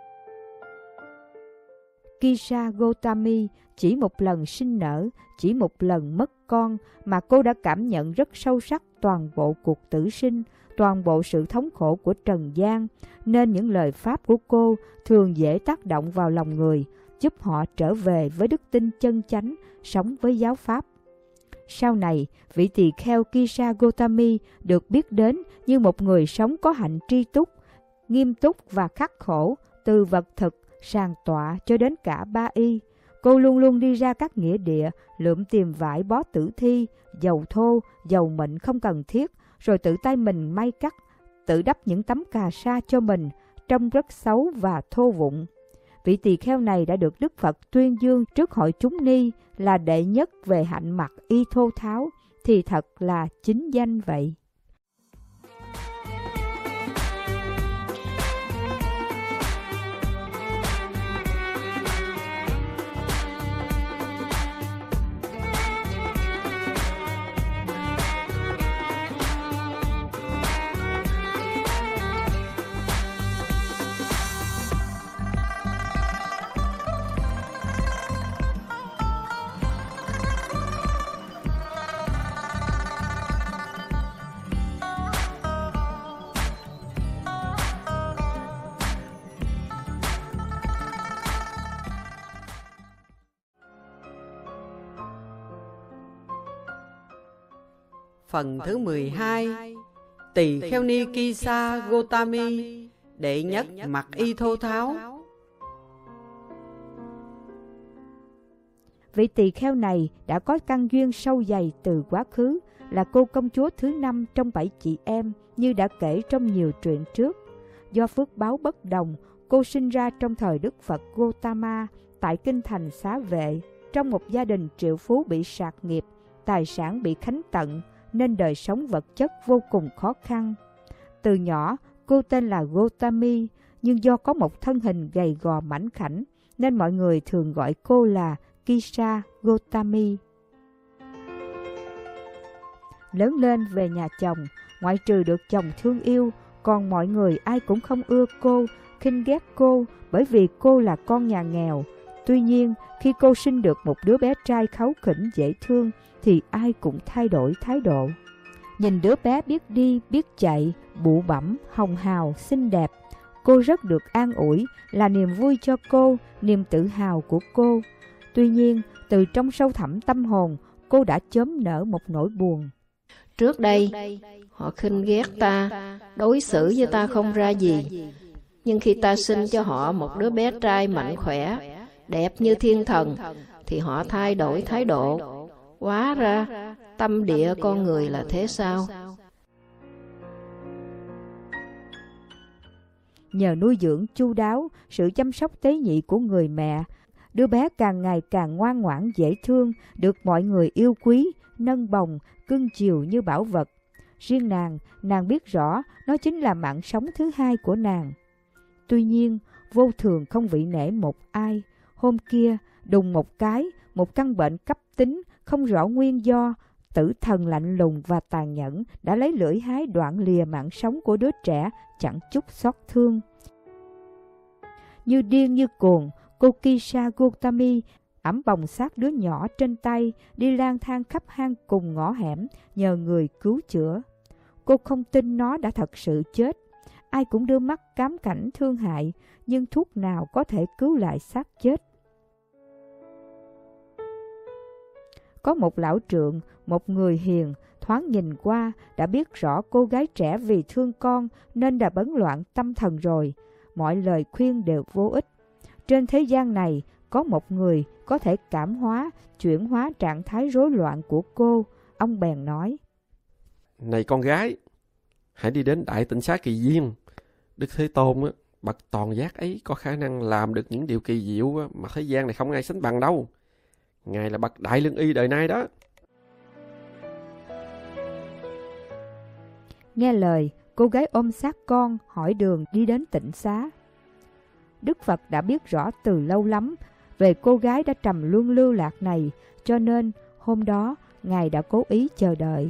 S2: Kisha Gotami chỉ một lần sinh nở, chỉ một lần mất con mà cô đã cảm nhận rất sâu sắc toàn bộ cuộc tử sinh, toàn bộ sự thống khổ của trần gian, nên những lời pháp của cô thường dễ tác động vào lòng người, giúp họ trở về với đức tin chân chánh, sống với giáo pháp. Sau này, vị tỳ kheo Kisha Gotami được biết đến như một người sống có hạnh tri túc, nghiêm túc và khắc khổ, từ vật thực, sàng tọa cho đến cả ba y. Cô luôn luôn đi ra các nghĩa địa, lượm tìm vải bó tử thi, dầu thô, dầu mịn không cần thiết, rồi tự tay mình may cắt, tự đắp những tấm cà sa cho mình, trông rất xấu và thô vụng. Vị tỳ kheo này đã được Đức Phật tuyên dương trước hội chúng ni là đệ nhất về hạnh mặc y thô tháo, thì thật là chính danh vậy.
S10: Phần thứ 12. Tỳ kheo ni Kisha Gotami, đệ nhất mặc y thô tháo.
S2: Vị tỳ kheo này đã có căn duyên sâu dày từ quá khứ, là cô công chúa thứ 5 trong 7 chị em như đã kể trong nhiều truyện trước. Do phước báo bất đồng, cô sinh ra trong thời Đức Phật Gotama tại kinh thành Xá Vệ, trong một gia đình triệu phú bị sạt nghiệp, tài sản bị khánh tận, nên đời sống vật chất vô cùng khó khăn. Từ nhỏ, cô tên là Gotami, nhưng do có một thân hình gầy gò mảnh khảnh, nên mọi người thường gọi cô là Kisha Gotami. Lớn lên về nhà chồng, ngoại trừ được chồng thương yêu, còn mọi người ai cũng không ưa cô, khinh ghét cô bởi vì cô là con nhà nghèo. Tuy nhiên, khi cô sinh được một đứa bé trai kháu khỉnh dễ thương, thì ai cũng thay đổi thái độ. Nhìn đứa bé biết đi, biết chạy, bụ bẫm, hồng hào, xinh đẹp, cô rất được an ủi, là niềm vui cho cô, niềm tự hào của cô. Tuy nhiên, từ trong sâu thẳm tâm hồn, cô đã chớm nở một nỗi buồn.
S11: Trước đây, họ khinh ghét ta, đối xử với ta không ra gì. Nhưng khi ta sinh cho họ một đứa bé trai mạnh khỏe, đẹp như thiên thần, thì họ thay đổi thái độ. Hóa ra, tâm địa con người là thế sao?
S2: Nhờ nuôi dưỡng chu đáo, sự chăm sóc tế nhị của người mẹ, đứa bé càng ngày càng ngoan ngoãn dễ thương, được mọi người yêu quý, nâng bồng, cưng chiều như bảo vật. Riêng nàng biết rõ nó chính là mạng sống thứ hai của nàng. Tuy nhiên, vô thường không vị nể một ai. Hôm kia, đùng một cái, một căn bệnh cấp tính không rõ nguyên do, tử thần lạnh lùng và tàn nhẫn đã lấy lưỡi hái đoạn lìa mạng sống của đứa trẻ chẳng chút xót thương. Như điên như cuồng, cô Kisa Gautami ẵm bồng xác đứa nhỏ trên tay, đi lang thang khắp hang cùng ngõ hẻm nhờ người cứu chữa. Cô không tin nó đã thật sự chết. Ai cũng đưa mắt cám cảnh thương hại, nhưng thuốc nào có thể cứu lại xác chết. Có một lão trượng, một người hiền, thoáng nhìn qua đã biết rõ cô gái trẻ vì thương con nên đã bấn loạn tâm thần rồi. Mọi lời khuyên đều vô ích. Trên thế gian này có một người có thể cảm hóa, chuyển hóa trạng thái rối loạn của cô. Ông bèn nói:
S8: Này con gái, hãy đi đến Đại Tịnh Xá Kỳ Viên. Đức Thế Tôn bậc toàn giác ấy có khả năng làm được những điều kỳ diệu mà thế gian này không ai sánh bằng đâu. Ngài là bậc đại lương y đời nay đó.
S2: Nghe lời, cô gái ôm xác con hỏi đường đi đến Tịnh Xá. Đức Phật đã biết rõ từ lâu lắm về cô gái đã trầm luân lưu lạc này, cho nên hôm đó Ngài đã cố ý chờ đợi.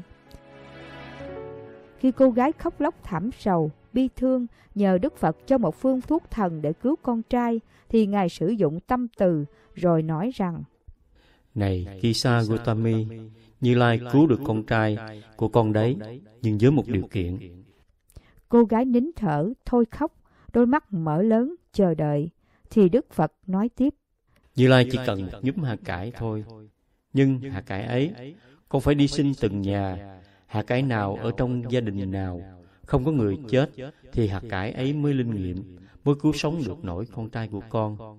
S2: Khi cô gái khóc lóc thảm sầu, bi thương nhờ Đức Phật cho một phương thuốc thần để cứu con trai, thì Ngài sử dụng tâm từ rồi nói rằng:
S5: Này Kisa Gautami, Như Lai cứu được con trai của con đấy, nhưng với một điều kiện.
S2: Cô gái nín thở, thôi khóc, đôi mắt mở lớn, chờ đợi. Thì Đức Phật nói tiếp:
S5: Như Lai chỉ cần một nhúm hạt cải thôi. Nhưng hạt cải ấy, con phải đi xin từng nhà. Hạt cải nào ở trong gia đình nào không có người chết, thì hạt cải ấy mới linh nghiệm, mới cứu sống được nổi con trai của con.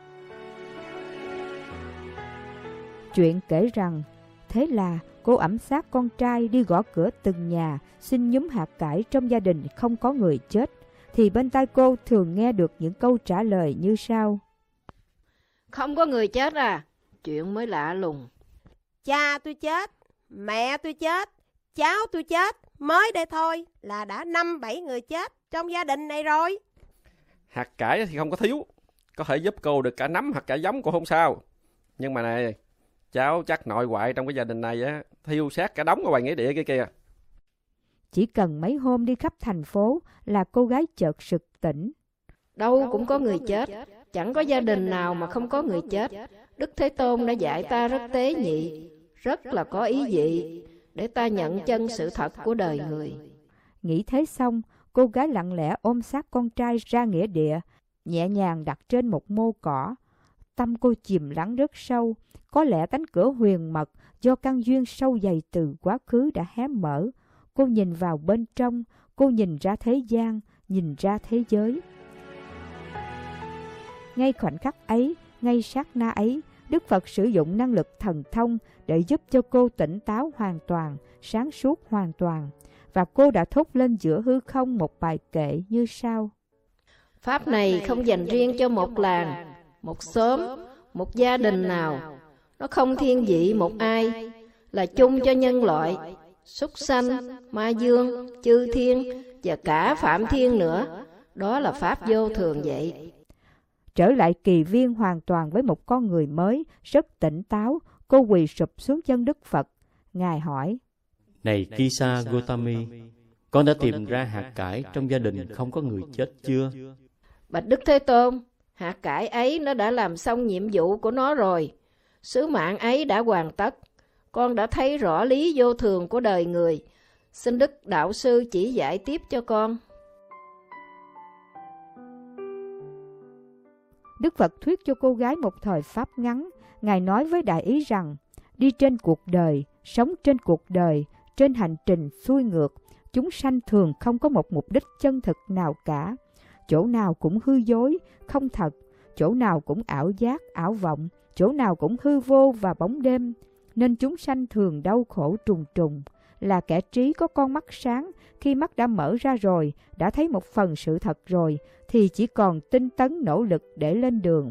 S2: Chuyện kể rằng, thế là cô ẵm xác con trai đi gõ cửa từng nhà, xin nhúm hạt cải trong gia đình không có người chết. Thì bên tai cô thường nghe được những câu trả lời như sau:
S11: Không có người chết à? Chuyện mới lạ lùng.
S12: Cha tôi chết, mẹ tôi chết, cháu tôi chết, mới đây thôi là đã 5-7 người chết trong gia đình này rồi.
S8: Hạt cải thì không có thiếu, có thể giúp cô được cả nắm hoặc cả giống cũng không sao. Nhưng mà này, cháu chắc nội ngoại trong cái gia đình này thiêu xác cả đống ở ngoài nghĩa địa kia kìa.
S2: Chỉ cần mấy hôm đi khắp thành phố là cô gái chợt sực tỉnh.
S11: Đâu cũng có người chết, chẳng có gia đình nào mà không có người chết. Đức Thế Tôn đã dạy ta rất tế nhị, rất là có ý vị, để ta nhận chân sự thật của đời người.
S2: Nghĩ thế xong, cô gái lặng lẽ ôm xác con trai ra nghĩa địa, nhẹ nhàng đặt trên một mô cỏ. Tâm cô chìm lắng rất sâu, có lẽ cánh cửa huyền mật do căn duyên sâu dày từ quá khứ đã hé mở. Cô nhìn vào bên trong, cô nhìn ra thế gian, nhìn ra thế giới. Ngay khoảnh khắc ấy, ngay sát na ấy, Đức Phật sử dụng năng lực thần thông để giúp cho cô tỉnh táo hoàn toàn, sáng suốt hoàn toàn. Và cô đã thốt lên giữa hư không một bài kệ như sau:
S11: Pháp này không dành riêng cho một làng, một xóm, một gia đình nào. Nó không thiên vị một ai, là chung cho nhân loại, súc sanh, ma dương, chư thiên và cả phạm thiên nữa. Đó là Pháp vô thường vậy.
S2: Trở lại kỳ viên hoàn toàn với một con người mới, rất tỉnh táo, cô quỳ sụp xuống chân Đức Phật. Ngài hỏi:
S5: Này Kisa Gautami, con đã tìm ra hạt cải trong gia đình không có người chết chưa?
S11: Bạch Đức Thế Tôn, hạt cải ấy nó đã làm xong nhiệm vụ của nó rồi. Sứ mạng ấy đã hoàn tất. Con đã thấy rõ lý vô thường của đời người. Xin Đức Đạo Sư chỉ dạy tiếp cho con.
S2: Đức Phật thuyết cho cô gái một thời pháp ngắn. Ngài nói với đại ý rằng, đi trên cuộc đời, sống trên cuộc đời, trên hành trình xuôi ngược, chúng sanh thường không có một mục đích chân thực nào cả. Chỗ nào cũng hư dối, không thật, chỗ nào cũng ảo giác, ảo vọng, chỗ nào cũng hư vô và bóng đêm. Nên chúng sanh thường đau khổ trùng trùng. Là kẻ trí có con mắt sáng, khi mắt đã mở ra rồi, đã thấy một phần sự thật rồi, thì chỉ còn tinh tấn nỗ lực để lên đường.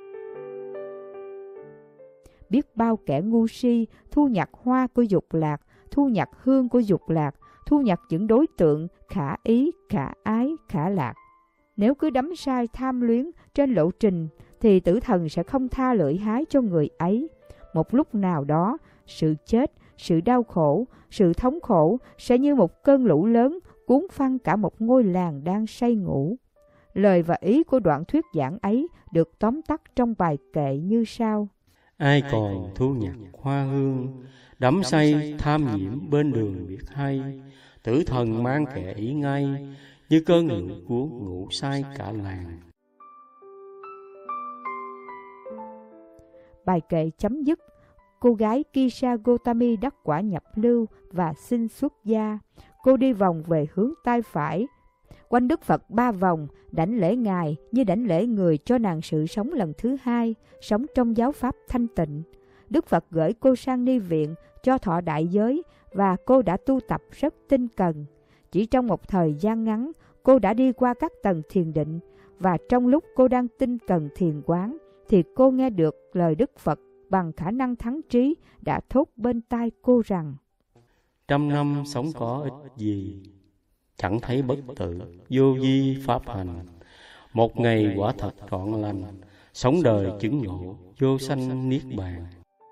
S2: Biết bao kẻ ngu si thu nhặt hoa của dục lạc, thu nhặt hương của dục lạc, thu nhặt những đối tượng khả ý, khả ái, khả lạc. Nếu cứ đắm sai tham luyến trên lộ trình, thì tử thần sẽ không tha lưỡi hái cho người ấy. Một lúc nào đó, sự chết, sự đau khổ, sự thống khổ sẽ như một cơn lũ lớn cuốn phăng cả một ngôi làng đang say ngủ. Lời và ý của đoạn thuyết giảng ấy được tóm tắt trong bài kệ như sau.
S5: Ai còn thu nhặt hoa hương, đắm say tham nhiễm bên đường biệt hay, tử thần mang kẻ ý ngay, như cơn lũ cuốn ngủ say cả làng.
S2: Bài kệ chấm dứt. Cô gái Kisha Gotami đắc quả nhập lưu và xin xuất gia. Cô đi vòng về hướng tay phải, quanh Đức Phật 3 vòng, đảnh lễ Ngài như đảnh lễ người cho nàng sự sống lần thứ hai, sống trong giáo pháp thanh tịnh. Đức Phật gửi cô sang ni viện cho thọ đại giới và cô đã tu tập rất tinh cần. Chỉ trong một thời gian ngắn, cô đã đi qua các tầng thiền định, và trong lúc cô đang tinh cần thiền quán thì cô nghe được lời Đức Phật bằng khả năng thắng trí đã thốt bên tai cô rằng:
S5: 100 năm sống có ích gì, chẳng thấy bất tử, vô vi pháp hành. Một ngày quả thật trọn lành, sống đời chứng ngộ, vô sanh niết bàn.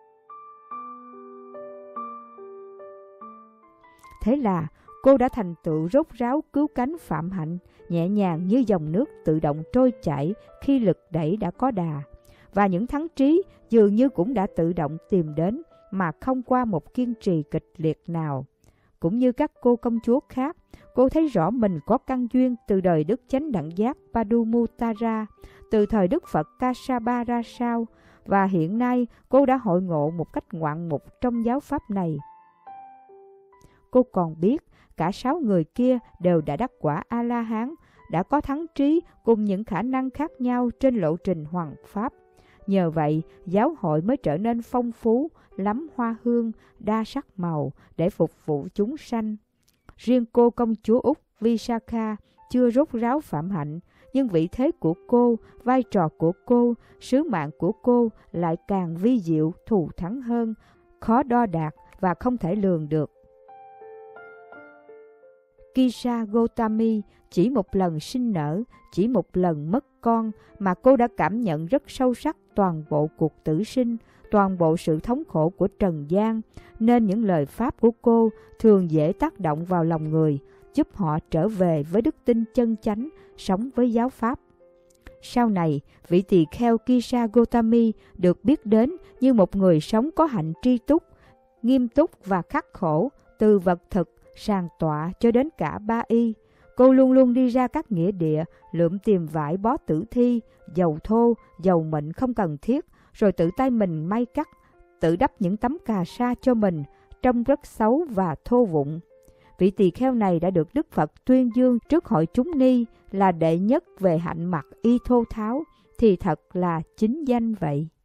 S2: Thế là cô đã thành tựu rốt ráo cứu cánh phạm hạnh, nhẹ nhàng như dòng nước tự động trôi chảy khi lực đẩy đã có đà. Và những thắng trí dường như cũng đã tự động tìm đến mà không qua một kiên trì kịch liệt nào. Cũng như các cô công chúa khác, cô thấy rõ mình có căn duyên từ đời Đức Chánh Đẳng Giác Padumuttara, từ thời Đức Phật Kassapa ra sao, và hiện nay cô đã hội ngộ một cách ngoạn mục trong giáo pháp này. Cô còn biết cả 6 người kia đều đã đắc quả A-la-hán, đã có thắng trí cùng những khả năng khác nhau trên lộ trình hoằng pháp. Nhờ vậy, giáo hội mới trở nên phong phú, lắm hoa hương, đa sắc màu để phục vụ chúng sanh. Riêng cô công chúa Úc Visakha chưa rốt ráo phạm hạnh, nhưng vị thế của cô, vai trò của cô, sứ mạng của cô lại càng vi diệu, thù thắng hơn, khó đo đạc và không thể lường được. Kisha Gotami chỉ một lần sinh nở, chỉ một lần mất con mà cô đã cảm nhận rất sâu sắc toàn bộ cuộc tử sinh, toàn bộ sự thống khổ của trần gian, nên những lời pháp của cô thường dễ tác động vào lòng người, giúp họ trở về với đức tin chân chánh, sống với giáo pháp. Sau này, vị tỳ kheo Kisha Gotami được biết đến như một người sống có hạnh tri túc, nghiêm túc và khắc khổ, từ vật thực, sàng tọa cho đến cả ba y. Cô luôn luôn đi ra các nghĩa địa, lượm tìm vải bó tử thi, dầu thô, dầu mịn không cần thiết, rồi tự tay mình may cắt, tự đắp những tấm cà sa cho mình, trông rất xấu và thô vụng. Vị tỳ kheo này đã được Đức Phật tuyên dương trước hội chúng ni là đệ nhất về hạnh mặc y thô tháo, thì thật là chính danh vậy.